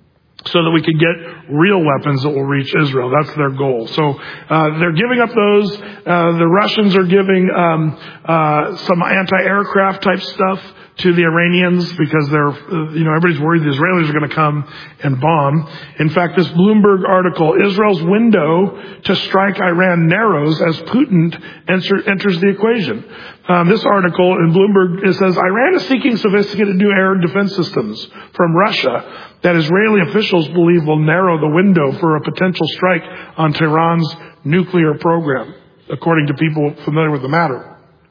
S1: so that we can get real weapons that will reach Israel. That's their goal. So uh they're giving up those. Uh The Russians are giving um uh some anti-aircraft type stuff to the Iranians because they're, you know, everybody's worried the Israelis are going to come and bomb. In fact, this Bloomberg article, Israel's window to strike Iran narrows as Putin enter, enters the equation. Um, this article in Bloomberg, it says, Iran is seeking sophisticated new air defense systems from Russia that Israeli officials believe will narrow the window for a potential strike on Tehran's nuclear program, according to people familiar with the matter.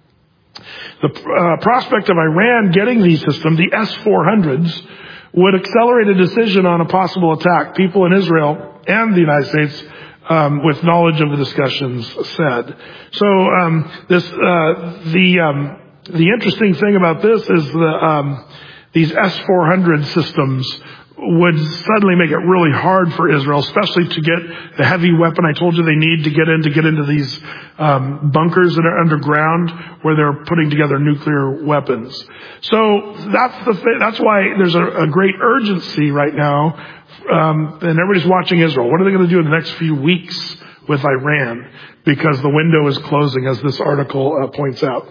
S1: The uh, prospect of Iran getting these systems, the S four hundreds, would accelerate a decision on a possible attack. People in Israel and the United States, um, with knowledge of the discussions, said. So um, this, uh, the um, the interesting thing about this is the um, these S four hundred systems would suddenly make it really hard for Israel, especially to get the heavy weapon I told you they need to get in, to get into these um, bunkers that are underground where they're putting together nuclear weapons. So that's the th- that's why there's a, a great urgency right now, um, and everybody's watching Israel. What are they going to do in the next few weeks with Iran? Because the window is closing, as this article uh, points out.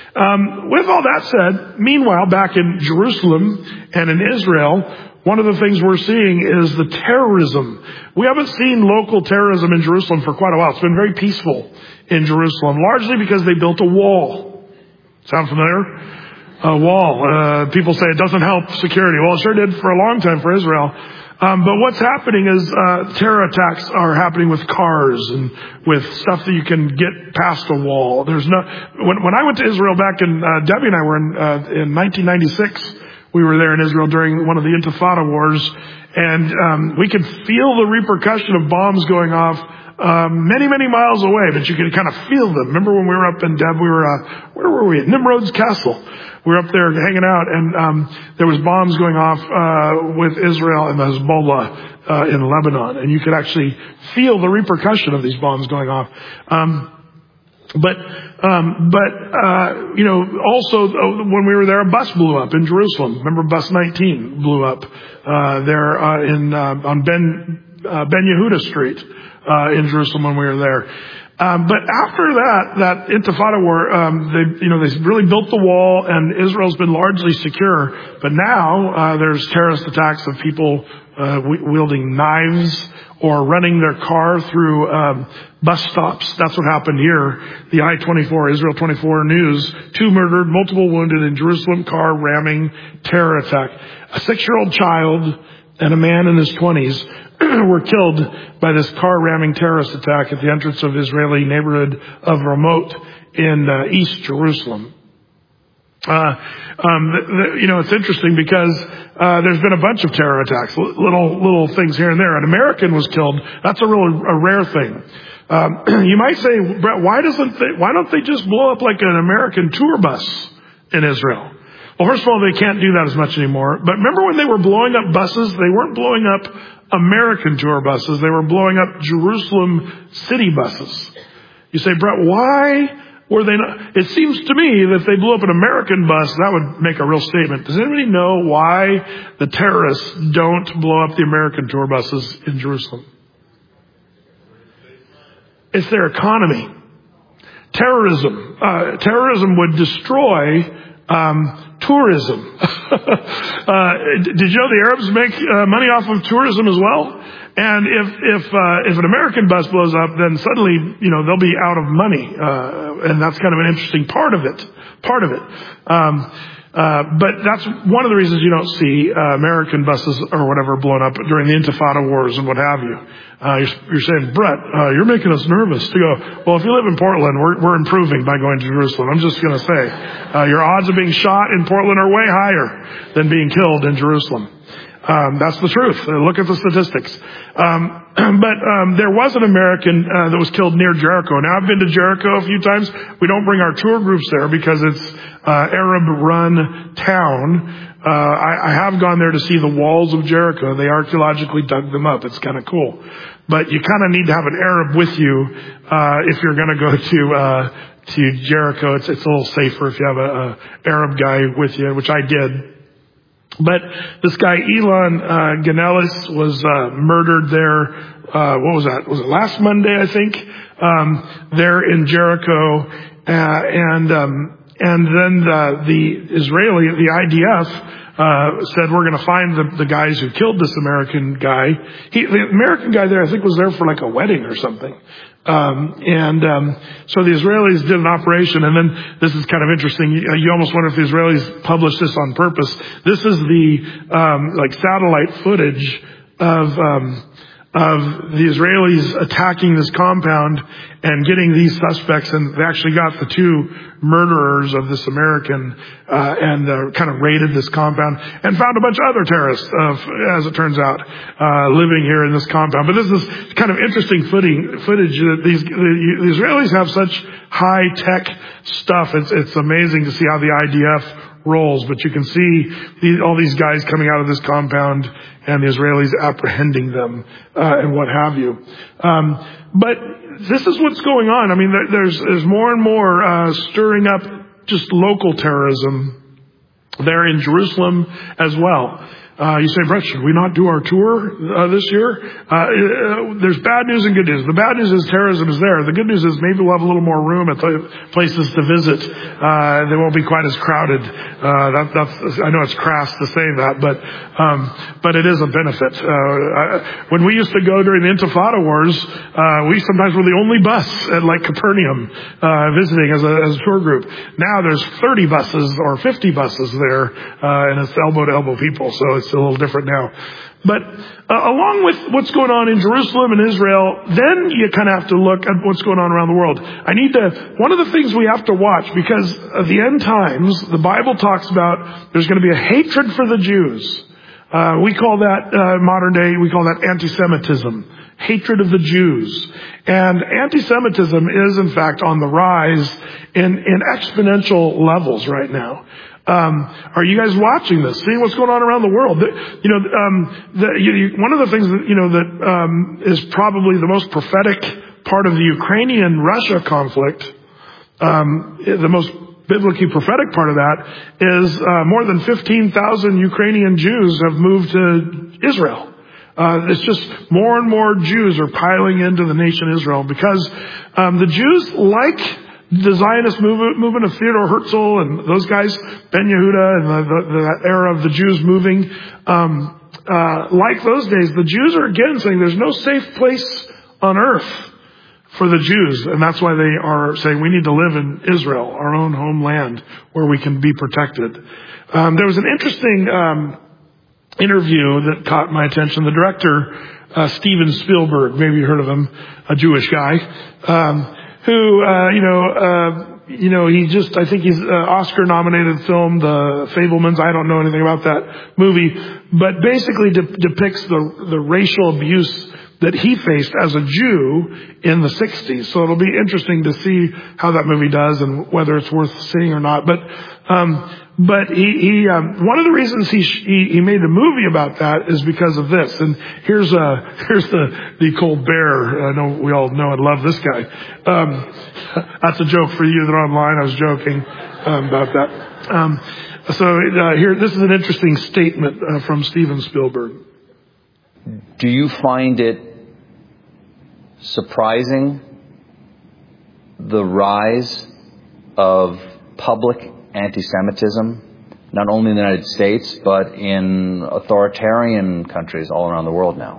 S1: Um, with all that said, meanwhile, back in Jerusalem and in Israel, one of the things we're seeing is the terrorism. We haven't seen local terrorism in Jerusalem for quite a while. It's been very peaceful in Jerusalem, largely because they built a wall. Sound familiar? A wall. Uh, people say it doesn't help security. Well, it sure did for a long time for Israel. Um, but what's happening is uh, terror attacks are happening with cars and with stuff that you can get past a wall. There's no. When, when I went to Israel back in uh, Debbie and I were in uh, in nineteen ninety-six. We were there in Israel during one of the Intifada wars, and um, we could feel the repercussion of bombs going off um, many, many miles away, but you could kind of feel them. Remember when we were up in Deb, we were, uh, where were we? At Nimrod's Castle. We were up there hanging out, and um, there was bombs going off uh, with Israel and the Hezbollah uh, in Lebanon, and you could actually feel the repercussion of these bombs going off. Um, But, um, but, uh, you know, also uh, when we were there, a bus blew up in Jerusalem. Remember bus nineteen blew up, uh, there, uh, in, uh, on Ben, uh, Ben Yehuda Street, uh, in Jerusalem when we were there. Um, but after that, that Intifada war, um, they, you know, they really built the wall and Israel's been largely secure. But now, uh, there's terrorist attacks of people, uh, wielding knives or running their car through um, bus stops. That's what happened here. The I twenty-four, Israel twenty-four News, two murdered, multiple wounded in Jerusalem car ramming terror attack. A six-year-old child and a man in his twenties were killed by this car ramming terrorist attack at the entrance of Israeli neighborhood of Ramot in uh, East Jerusalem. Uh, um, the, the, you know, it's interesting because, uh, there's been a bunch of terror attacks, little, little things here and there. An American was killed. That's a real, a rare thing. Um, you might say, Brett, why doesn't they, why don't they just blow up like an American tour bus in Israel? Well, first of all, they can't do that as much anymore. But remember when they were blowing up buses? They weren't blowing up American tour buses. They were blowing up Jerusalem city buses. You say, Brett, why? Were they not? It seems to me that if they blew up an American bus, that would make a real statement. Does anybody know why the terrorists don't blow up the American tour buses in Jerusalem? It's their economy. Terrorism. Uh, terrorism would destroy um, tourism. uh, did you know the Arabs make uh, money off of tourism as well? And if if uh, if an American bus blows up, then suddenly, you know, they'll be out of money, uh, and that's kind of an interesting part of it. Part of it. Um, uh, but that's one of the reasons you don't see uh, American buses or whatever blown up during the Intifada wars and what have you. Uh, you're, you're saying, Brett, uh, you're making us nervous to go. Well, if you live in Portland, we're we're improving by going to Jerusalem. I'm just going to say, uh, your odds of being shot in Portland are way higher than being killed in Jerusalem. Um, that's the truth. Uh, look at the statistics. Um, but um, there was an American uh, that was killed near Jericho. Now, I've been to Jericho a few times. We don't bring our tour groups there because it's uh, Arab-run town. Uh, I, I have gone there to see the walls of Jericho. They archaeologically dug them up. It's kind of cool. But you kind of need to have an Arab with you uh, if you're going to go to uh, to Jericho. It's, it's a little safer if you have a, a Arab guy with you, which I did. But this guy, Elon uh, Ganelis, was uh, murdered there, uh, what was that? Was it last Monday, I think? Um, there in Jericho. Uh, and um, and then the, the Israeli, the I D F, uh, said, we're going to find the, the guys who killed this American guy. He, the American guy there, I think, was there for like a wedding or something. Um, and, um, so the Israelis did an operation, and then this is kind of interesting. You, you almost wonder if the Israelis published this on purpose. This is the, um, like satellite footage of, um, of the Israelis attacking this compound and getting these suspects, and they actually got the two murderers of this American, uh, and uh, kind of raided this compound and found a bunch of other terrorists, uh, as it turns out, uh, living here in this compound. But this is kind of interesting footing, footage that these, the, the Israelis have such high tech stuff. It's, it's amazing to see how the I D F rolls, but you can see these, all these guys coming out of this compound and the Israelis apprehending them, uh, and what have you. Um, but this is what's going on. I mean, there, there's, there's more and more, uh, stirring up just local terrorism there in Jerusalem as well. Uh, you say, Brett, should we not do our tour uh, this year? Uh, uh, there's bad news and good news. The bad news is terrorism is there. The good news is maybe we'll have a little more room at the places to visit. Uh, they won't be quite as crowded. Uh, that, that's, I know it's crass to say that, but, um, but it is a benefit. Uh, I, when we used to go during the Intifada wars, uh, we sometimes were the only bus at like Capernaum, uh, visiting as a, as a tour group. Now there's thirty buses or fifty buses there, uh, and it's elbow to elbow people. So it's It's a little different now. But uh, along with what's going on in Jerusalem and Israel, then you kind of have to look at what's going on around the world. I need to, one of the things we have to watch, because of the end times, the Bible talks about there's going to be a hatred for the Jews. Uh, we call that, uh, modern day, we call that anti-Semitism. Hatred of the Jews. And anti-Semitism is in fact on the rise in, in exponential levels right now. Um, are you guys watching this? Seeing what's going on around the world? The, you know, um, the, you, you, one of the things that, you know, that, um, is probably the most prophetic part of the Ukrainian-Russia conflict, um, the most biblically prophetic part of that is, uh, more than fifteen thousand Ukrainian Jews have moved to Israel. Uh, it's just more and more Jews are piling into the nation Israel because, um, the Jews like the Zionist movement, movement of Theodor Herzl and those guys, Ben Yehuda and the, the, that era of the Jews moving, um, uh, like those days, the Jews are again saying there's no safe place on earth for the Jews. And that's why they are saying we need to live in Israel, our own homeland, where we can be protected. Um, there was an interesting, um, interview that caught my attention. The director, uh, Steven Spielberg, maybe you heard of him, a Jewish guy, um, who, uh, you know, uh, you know, he just, I think he's uh, Oscar-nominated film, The Fabelmans. I don't know anything about that movie, but basically de- depicts the, the racial abuse that he faced as a Jew in the sixties. So it'll be interesting to see how that movie does and whether it's worth seeing or not. But, um, but he, he, um, one of the reasons he, he, he made a movie about that is because of this. And here's, uh, here's the, the Colbert. I know we all know and love this guy. Um, that's a joke for you that are online. I was joking, um, about that. Um, so, uh, here, this is an interesting statement, uh, from Steven Spielberg.
S6: Do you find it surprising, the rise of public anti-Semitism, not only in the United States, but in authoritarian countries all around the world now?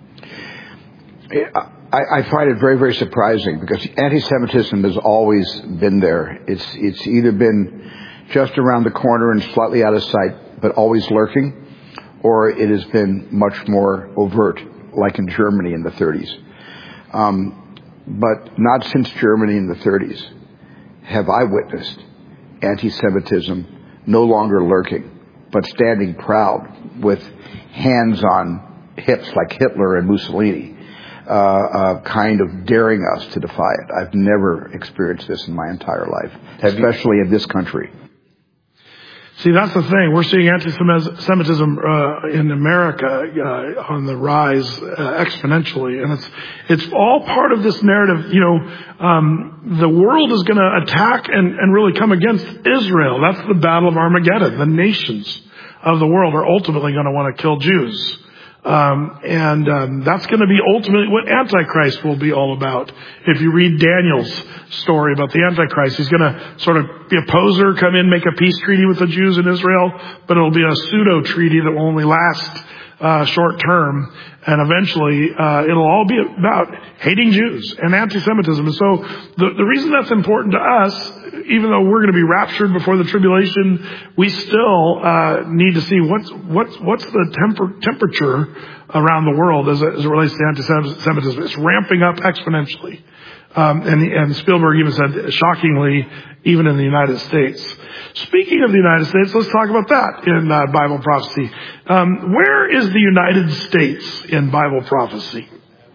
S7: I, I find it very, very surprising because anti-Semitism has always been there. It's, it's either been just around the corner and slightly out of sight, but always lurking, or it has been much more overt, like in Germany in the thirties. Um, but not since Germany in the thirties have I witnessed anti-Semitism no longer lurking, but standing proud with hands on hips like Hitler and Mussolini, uh, uh, kind of daring us to defy it. I've never experienced this in my entire life, have especially you? in this country.
S1: See, that's the thing. We're seeing anti-Semitism uh, in America uh, on the rise uh, exponentially, and it's it's all part of this narrative. You know, um, the world is going to attack and, and really come against Israel. That's the battle of Armageddon. The nations of the world are ultimately going to want to kill Jews. Um, and um, that's going to be ultimately what Antichrist will be all about. If you read Daniel's story about the Antichrist. He's going to sort of be a poser, come in, make a peace treaty with the Jews in Israel, but it'll be a pseudo treaty that will only last uh, short term, and eventually uh, it'll all be about hating Jews and anti-Semitism. And so the, the reason that's important to us, even though we're going to be raptured before the tribulation, we still uh, need to see what's what's what's the temper, temperature around the world as it, as it relates to anti-Semitism. It's ramping up exponentially. Um, and, and Spielberg even said, shockingly, even in the United States. Speaking of the United States, let's talk about that in uh, Bible prophecy. Um, where is the United States in Bible prophecy?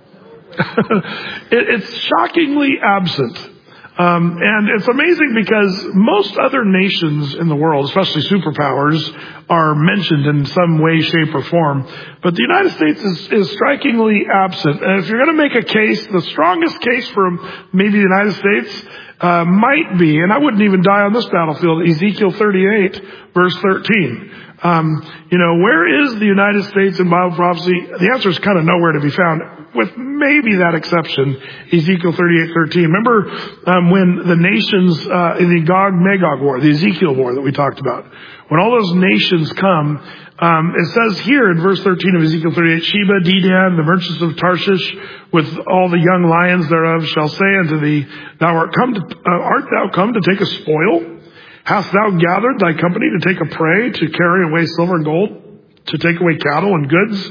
S1: it, it's shockingly absent. Um, and it's amazing because most other nations in the world, especially superpowers, are mentioned in some way, shape, or form. But the United States is, is strikingly absent. And if you're going to make a case, the strongest case for maybe the United States uh, might be, and I wouldn't even die on this battlefield, Ezekiel thirty-eight, verse thirteen. Um, you know, where is the United States in Bible prophecy? The answer is kind of nowhere to be found, with maybe that exception, Ezekiel thirty-eight thirteen. Remember um, when the nations uh, in the Gog-Magog war, the Ezekiel war that we talked about, when all those nations come, um, it says here in verse thirteen of Ezekiel thirty-eight, Sheba, Dedan, the merchants of Tarshish, with all the young lions thereof, shall say unto thee, Thou art come to, uh, art thou come to take a spoil? Hast thou gathered thy company to take a prey, to carry away silver and gold, to take away cattle and goods,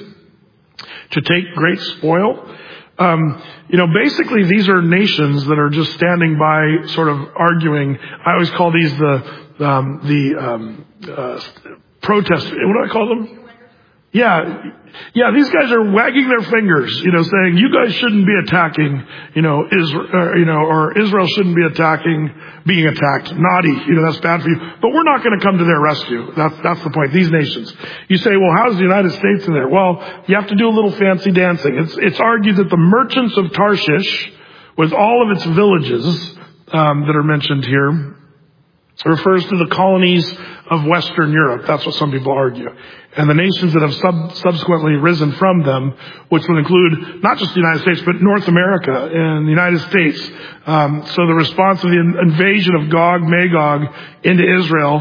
S1: to take great spoil? Um, you know, basically these are nations that are just standing by, sort of arguing. I always call these the um, the um, uh, protest. What do I call them? Yeah, yeah. These guys are wagging their fingers, you know, saying you guys shouldn't be attacking, you know, Israel, or, you know, or Israel shouldn't be attacking, being attacked. Naughty, you know, that's bad for you. But we're not going to come to their rescue. That's that's the point. These nations. You say, well, how's the United States in there? Well, you have to do a little fancy dancing. It's it's argued that the merchants of Tarshish, with all of its villages um, that are mentioned here, refers to the colonies of Western Europe. That's what some people argue. And the nations that have sub- subsequently risen from them, which would include not just the United States, but North America and the United States. Um, so the response of the in- invasion of Gog, Magog into Israel,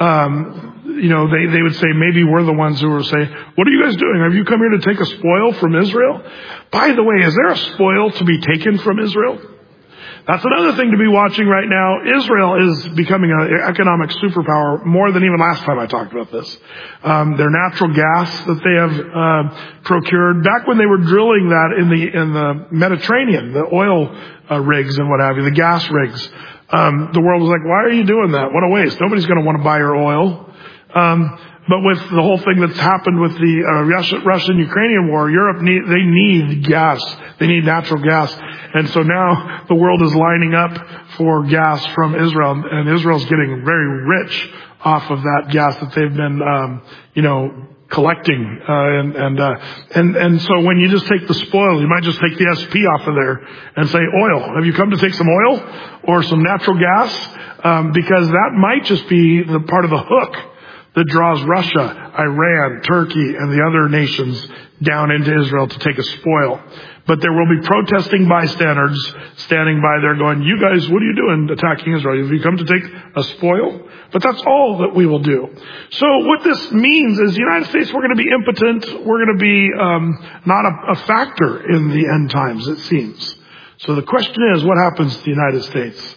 S1: um, you know, they, they would say, maybe we're the ones who were saying, what are you guys doing? Have you come here to take a spoil from Israel? By the way, is there a spoil to be taken from Israel? That's another thing to be watching right now. Israel is becoming an economic superpower more than even last time I talked about this. Um, their natural gas that they have uh, procured, back when they were drilling that in the in the Mediterranean, the oil uh, rigs and what have you, the gas rigs, um, the world was like, why are you doing that? What a waste. Nobody's going to want to buy your oil. Um, But with the whole thing that's happened with the uh, Russian-Ukrainian war, Europe need, they need gas. They need natural gas. And so now the world is lining up for gas from Israel, and Israel's getting very rich off of that gas that they've been, um, you know, collecting. Uh, and, and, uh, and, and so when you just take the spoil, you might just take the S P off of there and say, oil. Have you come to take some oil or some natural gas? Um, because that might just be the part of the hook that draws Russia, Iran, Turkey, and the other nations down into Israel to take a spoil. But there will be protesting bystanders standing by there going, you guys, what are you doing attacking Israel? Have you come to take a spoil? But that's all that we will do. So what this means is the United States, we're going to be impotent. We're going to be um, not a, a factor in the end times, it seems. So the question is, what happens to the United States?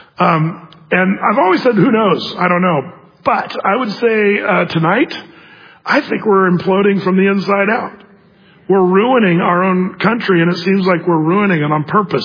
S1: Um, and I've always said, who knows? I don't know. But I would say uh, tonight, I think we're imploding from the inside out. We're ruining our own country, and it seems like we're ruining it on purpose.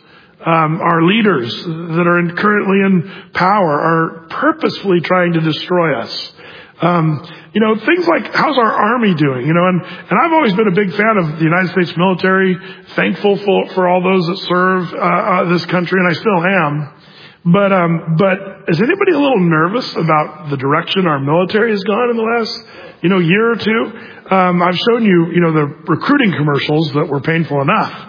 S1: Um, our leaders that are in, currently in power are purposefully trying to destroy us. Um, you know, things like, how's our army doing? You know, and, and I've always been a big fan of the United States military, thankful for, for all those that serve uh, uh, this country, and I still am. But, um, but is anybody a little nervous about the direction our military has gone in the last, you know, year or two? Um, I've shown you, you know, the recruiting commercials that were painful enough.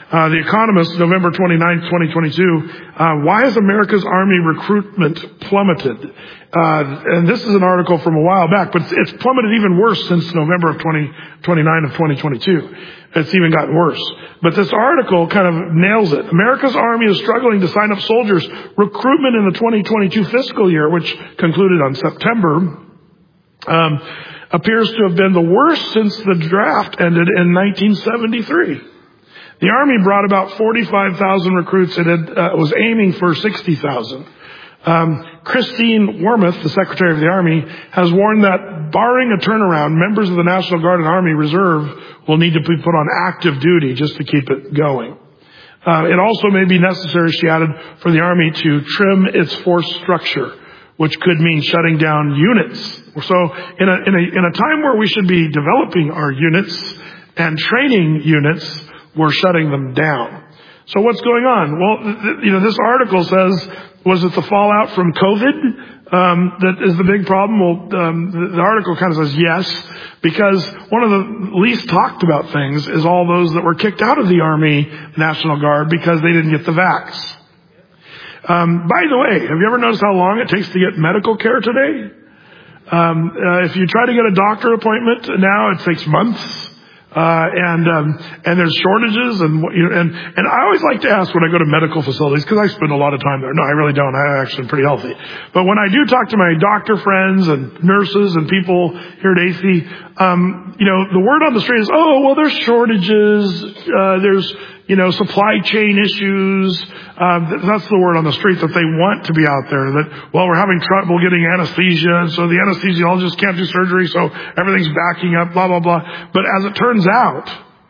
S1: Uh, The Economist, November twenty-ninth, twenty twenty-two, uh, why has America's Army recruitment plummeted? Uh, and this is an article from a while back, but it's, it's plummeted even worse since November of twenty twenty-nine of twenty twenty-two. It's even gotten worse. But this article kind of nails it. America's Army is struggling to sign up soldiers. Recruitment in the twenty twenty-two fiscal year, which concluded on September, um, appears to have been the worst since the draft ended in nineteen seventy-three. The Army brought about forty-five thousand recruits. It had, uh, was aiming for sixty thousand. Um, Christine Wormuth, the Secretary of the Army, has warned that barring a turnaround, members of the National Guard and Army Reserve will need to be put on active duty just to keep it going. Uh, it also may be necessary, she added, for the Army to trim its force structure, which could mean shutting down units. So in a, in a, in a time where we should be developing our units and training units, we're shutting them down. So what's going on? Well, you know, this article says, was it the fallout from COVID um, that is the big problem? Well, um, the, the article kind of says yes, because one of the least talked about things is all those that were kicked out of the Army National Guard because they didn't get the vax. Um, by the way, have you ever noticed how long it takes to get medical care today? Um, uh, if you try to get a doctor appointment now, it takes months. Uh, and, um, and there's shortages and, you know, and, and I always like to ask when I go to medical facilities, cause I spend a lot of time there. No, I really don't. I actually am pretty healthy. But when I do talk to my doctor friends and nurses and people here at A C, um, you know, the word on the street is, oh, well, there's shortages, uh, there's, you know, supply chain issues. Uh, that's the word on the street that they want to be out there. That, well, we're having trouble getting anesthesia, and so the anesthesiologist can't do surgery, so everything's backing up, blah, blah, blah. But as it turns out,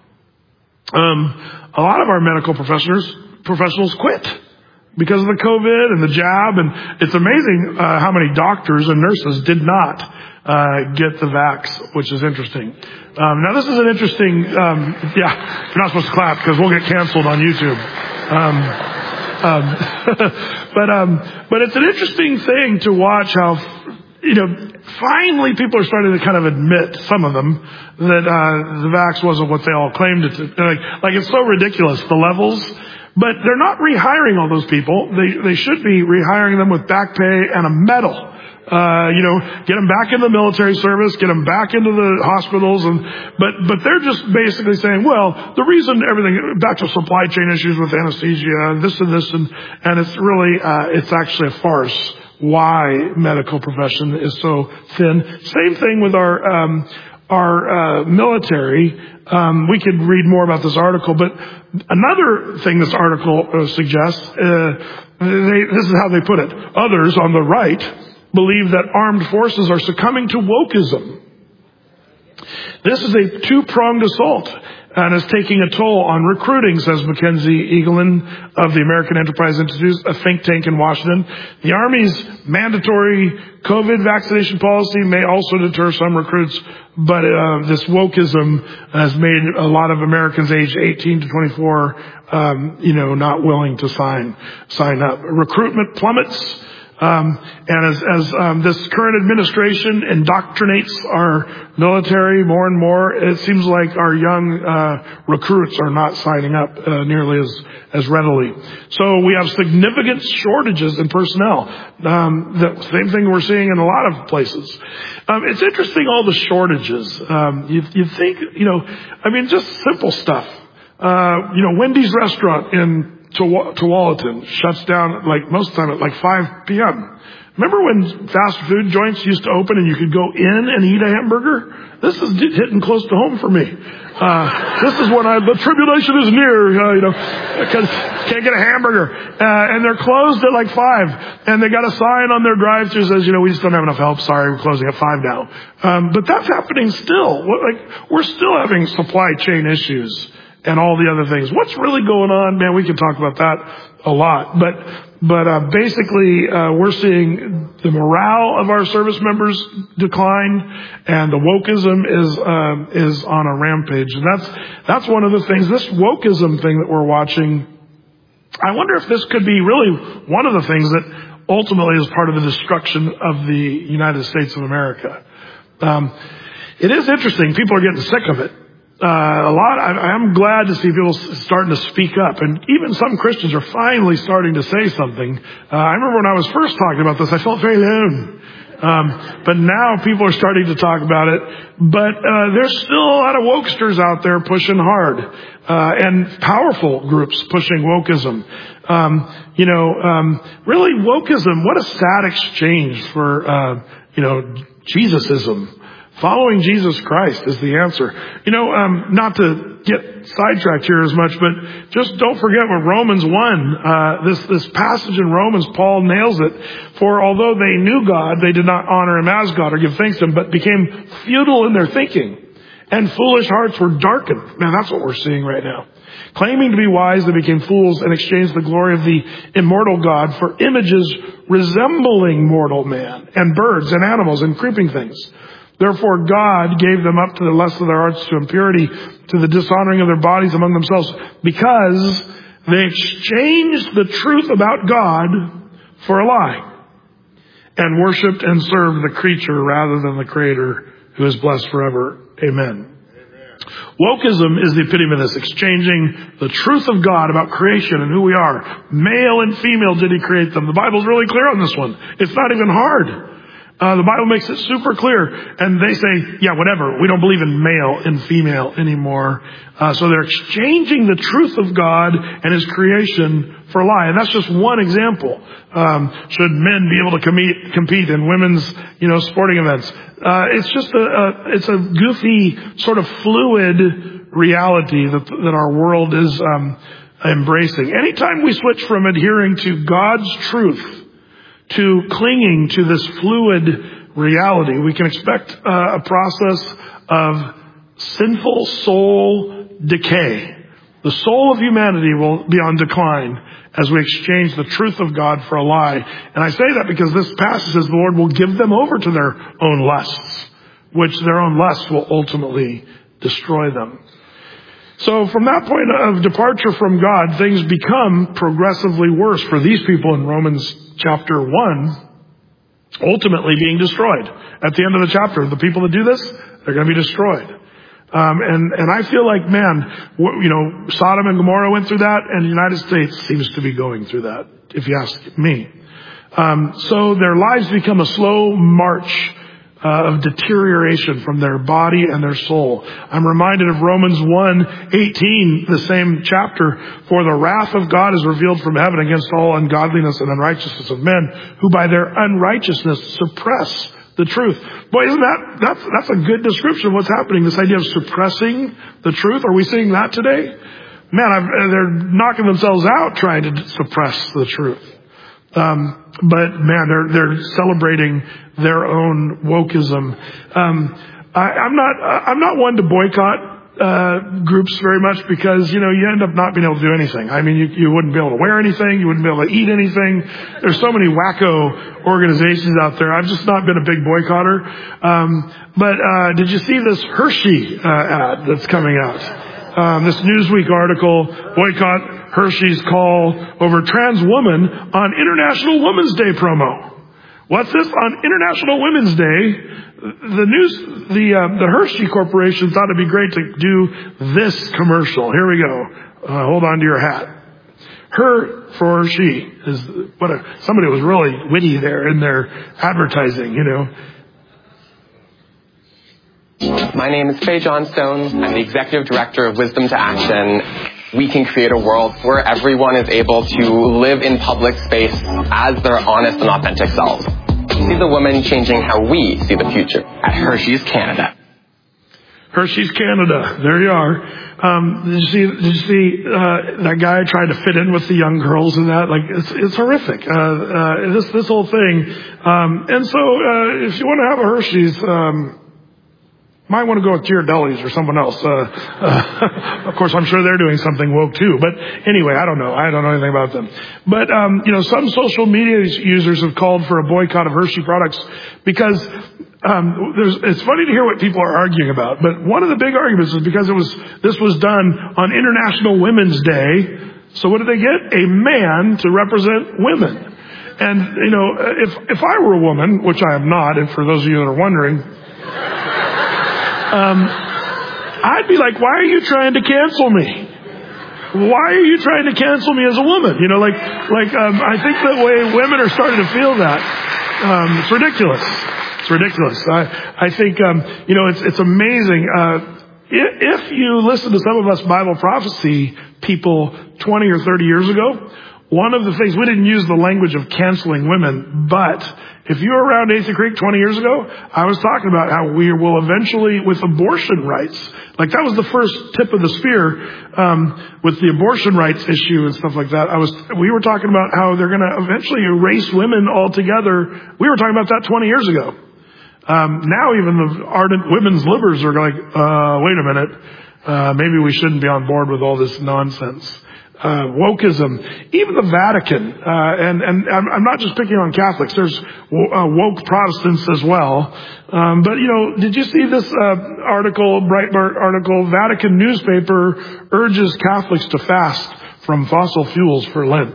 S1: um, a lot of our medical professionals, professionals quit because of the COVID and the jab, and it's amazing uh, how many doctors and nurses did not uh, get the vax, which is interesting. Um, now, this is an interesting, um, yeah, you're not supposed to clap because we'll get canceled on YouTube. Um, um, but, um, but it's an interesting thing to watch how, you know, finally people are starting to kind of admit, some of them, that, uh, the vax wasn't what they all claimed it to. Like, like it's so ridiculous, the levels. But they're not rehiring all those people. They, they should be rehiring them with back pay and a medal. Uh, you know, get them back in the military service, get them back into the hospitals, and but but they're just basically saying, well, the reason everything back to supply chain issues with anesthesia and this and this and and it's really uh, it's actually a farce. Why medical profession is so thin. Same thing with our um, our uh, military. Um, we could read more about this article, but another thing this article uh, suggests, uh, they, this is how they put it. Others on the right believe that armed forces are succumbing to wokeism. This is a two-pronged assault and is taking a toll on recruiting, says Mackenzie Eaglin of the American Enterprise Institute, a think tank in Washington. The Army's mandatory COVID vaccination policy may also deter some recruits, but uh, this wokeism has made a lot of Americans aged eighteen to twenty-four, um, you know, not willing to sign sign up. Recruitment plummets. Um, and as, as um, this current administration indoctrinates our military more and more, it seems like our young uh, recruits are not signing up uh, nearly as as readily. So we have significant shortages in personnel. Um, the same thing we're seeing in a lot of places. Um, it's interesting, all the shortages. Um, you, you think, you know, I mean, just simple stuff. Uh, you know, Wendy's restaurant in Tualatin shuts down like most of the time at like five p.m. Remember when fast food joints used to open and you could go in and eat a hamburger? This is hitting close to home for me. Uh, this is when I, the tribulation is near, uh, you know, because can't get a hamburger. Uh, and they're closed at like five. And they got a sign on their drive-thru says, you know, we just don't have enough help. Sorry, we're closing at five now. Um, but that's happening still. Like, we're still having supply chain issues and all the other things. What's really going on? Man, we can talk about that a lot. But, but, uh, basically, uh, we're seeing the morale of our service members decline, and the wokeism is, um, is on a rampage. And that's, that's one of the things, this wokeism thing that we're watching, I wonder if this could be really one of the things that ultimately is part of the destruction of the United States of America. Um, it is interesting. People are getting sick of it. Uh, a lot, I, I'm glad to see people starting to speak up, and even some Christians are finally starting to say something. Uh, I remember when I was first talking about this, I felt very alone. Um, but now people are starting to talk about it. But uh, there's still a lot of wokesters out there pushing hard, uh, and powerful groups pushing wokeism. Um, you know, um, really wokeism. What a sad exchange for uh, you know Jesusism. Following Jesus Christ is the answer. You know, um, not to get sidetracked here as much, but just don't forget what Romans one, uh, this, this passage in Romans, Paul nails it. For although they knew God, they did not honor him as God or give thanks to him, but became futile in their thinking, and foolish hearts were darkened. Man, that's what we're seeing right now. Claiming to be wise, they became fools and exchanged the glory of the immortal God for images resembling mortal man and birds and animals and creeping things. Therefore God gave them up to the lust of their hearts, to impurity, to the dishonoring of their bodies among themselves, because they exchanged the truth about God for a lie, and worshipped and served the creature rather than the Creator, who is blessed forever. Amen. Wokeism is the epitome of this, exchanging the truth of God about creation and who we are. Male and female did he create them. The Bible's really clear on this one. It's not even hard. Uh, the Bible makes it super clear, and they say, yeah, whatever. We don't believe in male and female anymore. Uh, so they're exchanging the truth of God and his creation for a lie. And that's just one example. Um, should men be able to compete, compete in women's, you know, sporting events? Uh, it's just a, a, it's a goofy, sort of fluid reality that, that our world is, um, embracing. Anytime we switch from adhering to God's truth to clinging to this fluid reality, we can expect uh, a process of sinful soul decay. The soul of humanity will be on decline as we exchange the truth of God for a lie. And I say that because this passage says the Lord will give them over to their own lusts, which their own lusts will ultimately destroy them. So from that point of departure from God, things become progressively worse for these people in Romans chapter one, ultimately being destroyed. At the end of the chapter, the people that do this, they're going to be destroyed. Um, and, and I feel like, man, you know, Sodom and Gomorrah went through that, and the United States seems to be going through that, if you ask me. Um, so their lives become a slow march Uh, of deterioration from their body and their soul. I'm reminded of Romans one eighteen, the same chapter. For the wrath of God is revealed from heaven against all ungodliness and unrighteousness of men, who by their unrighteousness suppress the truth. Boy, isn't that, that's, that's a good description of what's happening. This idea of suppressing the truth. Are we seeing that today? Man, I've, they're knocking themselves out trying to suppress the truth. Um, but man, they're, they're celebrating their own wokeism. Um, I, I'm not, I'm not one to boycott, uh, groups very much because, you know, you end up not being able to do anything. I mean, you, you wouldn't be able to wear anything. You wouldn't be able to eat anything. There's so many wacko organizations out there. I've just not been a big boycotter. Um, but, uh, did you see this Hershey, uh, ad that's coming out? Um, this Newsweek article, boycott Hershey's call over trans woman on International Women's Day promo. What's this? On International Women's Day, the news, the uh, the Hershey Corporation thought it'd be great to do this commercial. Here we go. Uh, hold on to your hat. Her for she is what a, somebody was really witty there in their advertising, you know.
S8: My name is Faye Johnstone. I'm the Executive Director of Wisdom to Action. We can create a world where everyone is able to live in public space as their honest and authentic selves. See the women changing how we see the future at Hershey's Canada.
S1: Hershey's Canada. There you are. Um, did you see, did you see, uh, that guy tried to fit in with the young girls and that? Like, it's, it's horrific. Uh, uh, this, this whole thing. Um, and so, uh, if you want to have a Hershey's, um, might want to go with Ghirardelli's or someone else. Uh, uh, of course, I'm sure they're doing something woke too. But anyway, I don't know. I don't know anything about them. But, um, you know, some social media users have called for a boycott of Hershey products because, um, there's, it's funny to hear what people are arguing about. But one of the big arguments is because it was, this was done on International Women's Day. So what did they get? A man to represent women. And, you know, if, if I were a woman, which I am not, and for those of you that are wondering, Um, I'd be like, why are you trying to cancel me? Why are you trying to cancel me as a woman? You know, like, like, um, I think the way women are starting to feel that, um, it's ridiculous. It's ridiculous. I, I think, um, you know, it's, it's amazing. Uh, if, if you listen to some of us Bible prophecy people twenty or thirty years ago, one of the things, we didn't use the language of canceling women, but if you were around Athey Creek twenty years ago, I was talking about how we will eventually, with abortion rights, like that was the first tip of the spear, um, with the abortion rights issue and stuff like that. I was, we were talking about how they're going to eventually erase women altogether. We were talking about that twenty years ago. Um, now even the ardent women's libbers are like, uh, wait a minute, uh, maybe we shouldn't be on board with all this nonsense. Uh, wokeism, even the Vatican, uh, and, and I'm, I'm not just picking on Catholics, there's uh, woke Protestants as well. Um, but you know, did you see this, uh, article, Breitbart article, Vatican newspaper urges Catholics to fast from fossil fuels for Lent.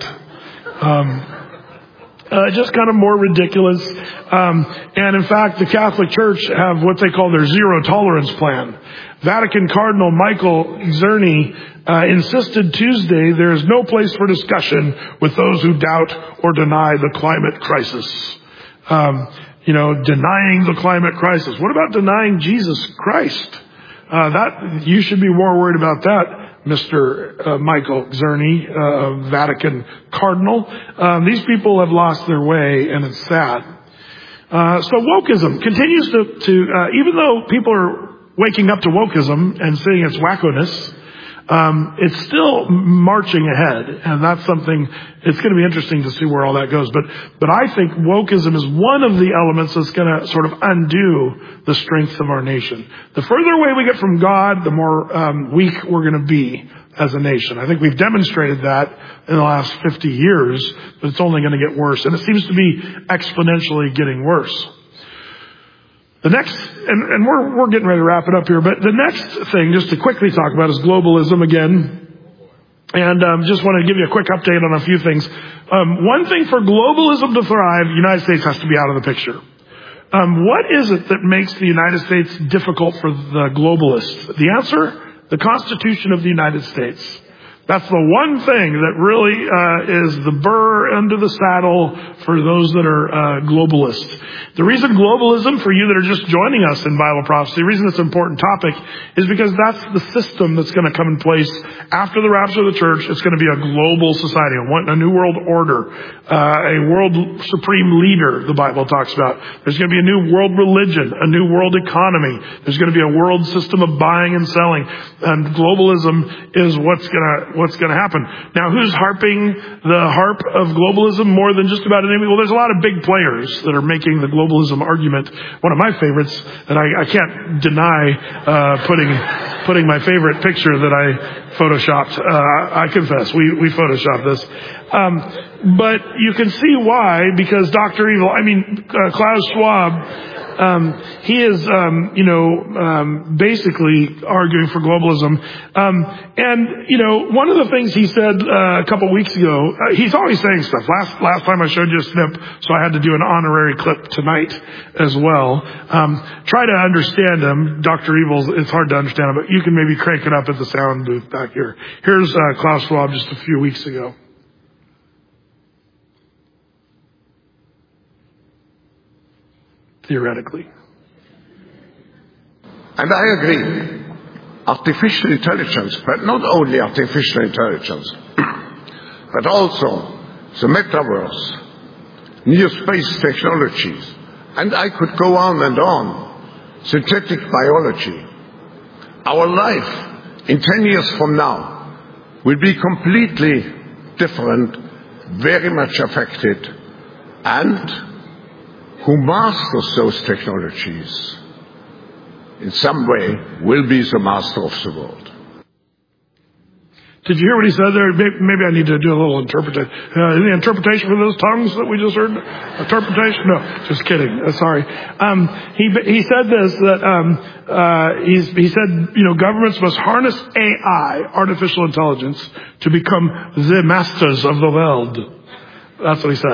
S1: Um, Uh, just kind of more ridiculous. Um, and in fact, the Catholic Church have what they call their zero tolerance plan. Vatican Cardinal Michael Czerny uh, insisted Tuesday there is no place for discussion with those who doubt or deny the climate crisis. Um, you know, denying the climate crisis. What about denying Jesus Christ? Uh, that you should be more worried about that. Mister Uh, Michael Czerny, uh, Vatican Cardinal. Um, these people have lost their way, and it's sad. Uh, so wokeism continues to, to uh, even though people are waking up to wokeism and seeing its wackoness, um, it's still marching ahead, and that's something. It's going to be interesting to see where all that goes. But but I think wokeism is one of the elements that's going to sort of undo the strength of our nation. The further away we get from God, the more um, weak we're going to be as a nation. I think we've demonstrated that in the last fifty years, but it's only going to get worse, and it seems to be exponentially getting worse. The next, and, and we're, we're getting ready to wrap it up here, but the next thing, just to quickly talk about, is globalism again. And um, just want to give you a quick update on a few things. Um, one thing for globalism to thrive, the United States has to be out of the picture. Um, what is it that makes the United States difficult for the globalists? The answer, the Constitution of the United States. That's the one thing that really uh, is the burr under the saddle for those that are uh, globalists. The reason globalism, for you that are just joining us in Bible prophecy, the reason it's an important topic is because that's the system that's going to come in place after the rapture of the church. It's going to be a global society, a new world order, uh, a world supreme leader, the Bible talks about. There's going to be a new world religion, a new world economy. There's going to be a world system of buying and selling. And globalism is what's going to what's going to happen. Now, who's harping the harp of globalism more than just about anything? Well, there's a lot of big players that are making the globalism argument. One of my favorites, and I, I can't deny uh, putting putting my favorite picture that I photoshopped. Uh, I confess, we we photoshopped this. Um, but you can see why, because Doctor Evil, I mean, uh, Klaus Schwab, Um, he is, um, you know, um, basically arguing for globalism. Um, and, you know, one of the things he said uh, a couple weeks ago, uh, he's always saying stuff. Last last time I showed you a snip, so I had to do an honorary clip tonight as well. Um, try to understand him. Doctor Evil, it's hard to understand him, but you can maybe crank it up at the sound booth back here. Here's uh, Klaus Schwab just a few weeks ago. Theoretically.
S9: And I agree. Artificial intelligence, but not only artificial intelligence, but also the metaverse, new space technologies, and I could go on and on. Synthetic biology. Our life in ten years from now will be completely different, very much affected, and who masters those technologies in some way will be the master of the world.
S1: Did you hear what he said there? Maybe I need to do a little interpretation. Uh, any interpretation for those tongues that we just heard? Interpretation? No, just kidding. Uh, sorry. Um, he he said this, that um, uh, he's, he said, you know, governments must harness A I, artificial intelligence, to become the masters of the world. That's what he said.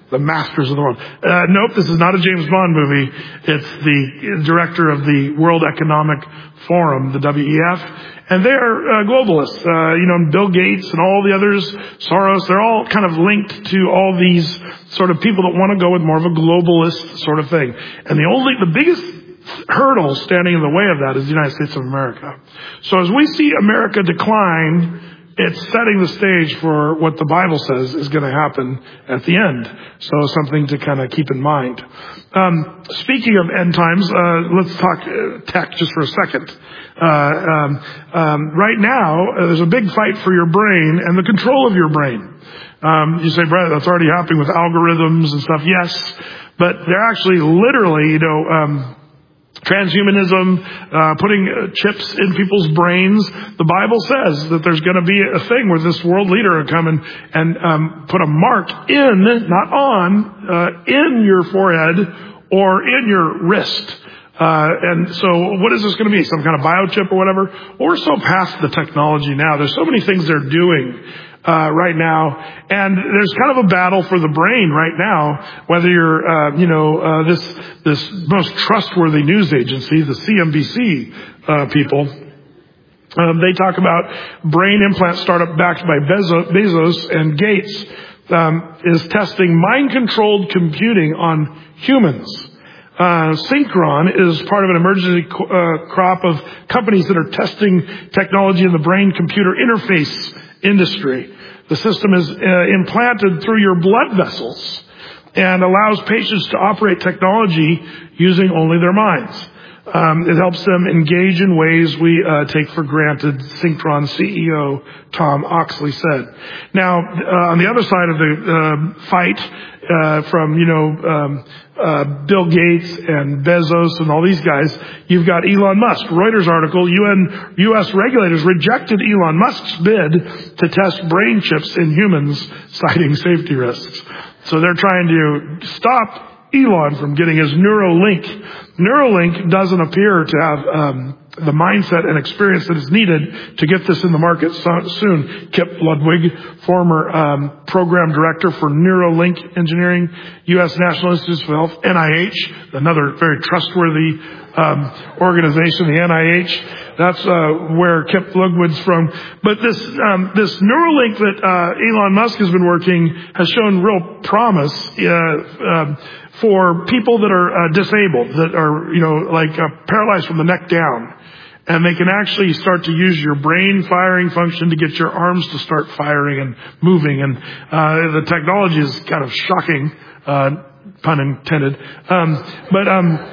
S1: The masters of the world. Uh, nope, this is not a James Bond movie. It's the director of the World Economic Forum, the W E F, and they're uh, globalists. Uh, you know, Bill Gates and all the others, Soros, they're all kind of linked to all these sort of people that want to go with more of a globalist sort of thing. And the only, the biggest hurdle standing in the way of that is the United States of America. So as we see America decline, it's setting the stage for what the Bible says is going to happen at the end. So something to kind of keep in mind. Um, speaking of end times, uh, let's talk uh, tech just for a second. Uh, um, um, right now, uh, there's a big fight for your brain and the control of your brain. Um, you say, Brett, that's already happening with algorithms and stuff. Yes, but they're actually literally, you know, um, transhumanism, uh, putting uh, chips in people's brains. The Bible says that there's going to be a thing where this world leader will come and, and um, put a mark in, not on, uh, in your forehead or in your wrist. Uh, and so what is this going to be? Some kind of biochip or whatever? Well, we're so past the technology now. There's so many things they're doing Uh, right now, and there's kind of a battle for the brain right now. Whether you're, uh, you know, uh, this this most trustworthy news agency, the C N B C uh, people, um, they talk about brain implant startup backed by Bezos, Bezos and Gates um, is testing mind-controlled computing on humans. Uh, Synchron is part of an emergency uh, crop of companies that are testing technology in the brain-computer interface industry. The system is uh, implanted through your blood vessels and allows patients to operate technology using only their minds. Um, it helps them engage in ways we uh, take for granted, Synchron C E O Tom Oxley said. Now, uh, on the other side of the uh, fight, uh, from, you know, um, uh, Bill Gates and Bezos and all these guys, you've got Elon Musk. Reuters article, U N, U S regulators rejected Elon Musk's bid to test brain chips in humans, citing safety risks. So they're trying to stop Elon from getting his Neuralink. Neuralink doesn't appear to have um, the mindset and experience that is needed to get this in the market so, soon. Kip Ludwig, former um, program director for Neuralink Engineering, U S National Institutes of Health, N I H, another very trustworthy um, organization, the N I H. That's uh, where Kip Ludwig's from. But this um, this Neuralink that uh, Elon Musk has been working has shown real promise uh, uh, for people that are uh, disabled, that are, you know, like uh, paralyzed from the neck down. And they can actually start to use your brain firing function to get your arms to start firing and moving. And uh, the technology is kind of shocking, uh, pun intended. Um, but um,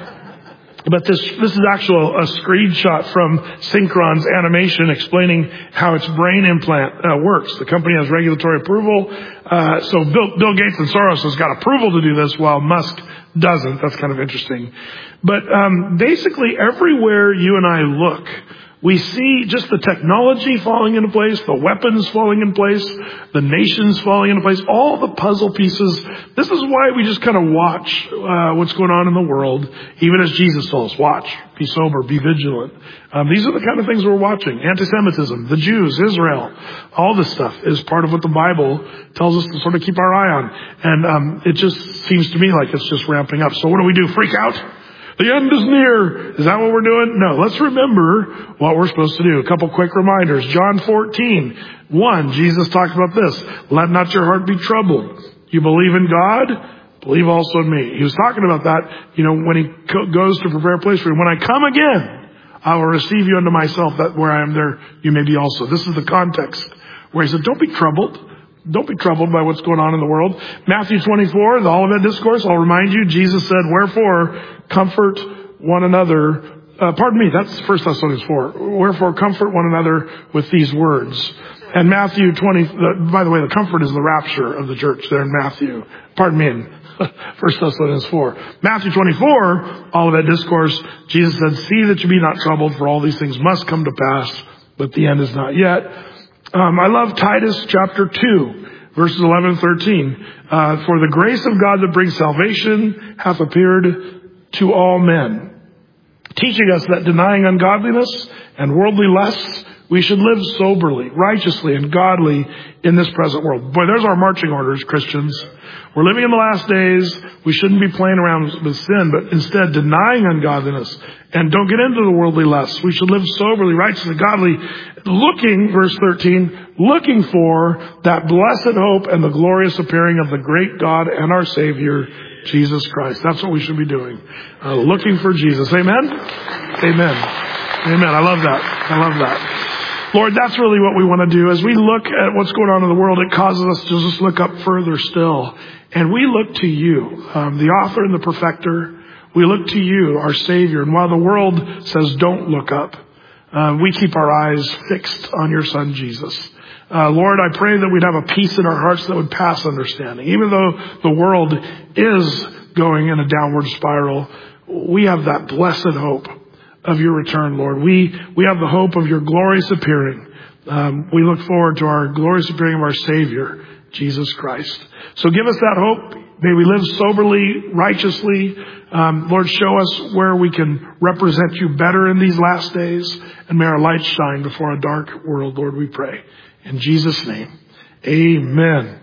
S1: but this this is actually a screenshot from Synchron's animation explaining how its brain implant uh, works. The company has regulatory approval. Uh, so Bill, Bill Gates and Soros has got approval to do this, while Musk doesn't. That's kind of interesting. But um, basically everywhere you and I look, we see just the technology falling into place, the weapons falling in place, the nations falling into place, all the puzzle pieces. This is why we just kind of watch uh, what's going on in the world, even as Jesus told us, watch, be sober, be vigilant. Um, these are the kind of things we're watching. Anti-Semitism, the Jews, Israel, all this stuff is part of what the Bible tells us to sort of keep our eye on. And um, it just seems to me like it's just ramping up. So what do we do? Freak out? The end is near. Is that what we're doing? No. Let's remember what we're supposed to do. A couple quick reminders. John fourteen, one, Jesus talked about this. Let not your heart be troubled. You believe in God, believe also in me. He was talking about that, you know, when he co- goes to prepare a place for you. When I come again, I will receive you unto myself, that where I am there, you may be also. This is the context where he said, don't be troubled. Don't be troubled by what's going on in the world. Matthew twenty-four, the Olivet Discourse, I'll remind you, Jesus said, wherefore, comfort one another. Uh, pardon me, that's First Thessalonians four. Wherefore, comfort one another with these words. And Matthew twenty, the, by the way, the comfort is the rapture of the church there in Matthew. Pardon me, in First Thessalonians four. Matthew twenty-four, Olivet Discourse, Jesus said, see that you be not troubled, for all these things must come to pass, but the end is not yet. Um, I love Titus chapter two, verses eleven and thirteen. Uh, for the grace of God that brings salvation hath appeared to all men, teaching us that denying ungodliness and worldly lusts, We should live soberly, righteously, and godly in this present world. Boy, there's our marching orders, Christians. We're living in the last days. We shouldn't be playing around with sin, but instead denying ungodliness. And don't get into the worldly lusts. We should live soberly, righteously, godly, looking, verse thirteen, looking for that blessed hope and the glorious appearing of the great God and our Savior, Jesus Christ. That's what we should be doing. Uh, looking for Jesus. Amen? Amen. Amen. I love that. I love that. Lord, that's really what we want to do. As we look at what's going on in the world, it causes us to just look up further still. And we look to you, um, the author and the perfecter. We look to you, our Savior. And while the world says don't look up, uh, we keep our eyes fixed on your Son, Jesus. Uh, Lord, I pray that we'd have a peace in our hearts that would pass understanding. Even though the world is going in a downward spiral, we have that blessed hope of your return, Lord. We we have the hope of your glorious appearing. Um, we look forward to our glorious appearing of our Savior, Jesus Christ. So give us that hope. May we live soberly, righteously. Um, Lord, show us where we can represent you better in these last days. And may our light shine before a dark world, Lord, we pray. In Jesus' name, amen.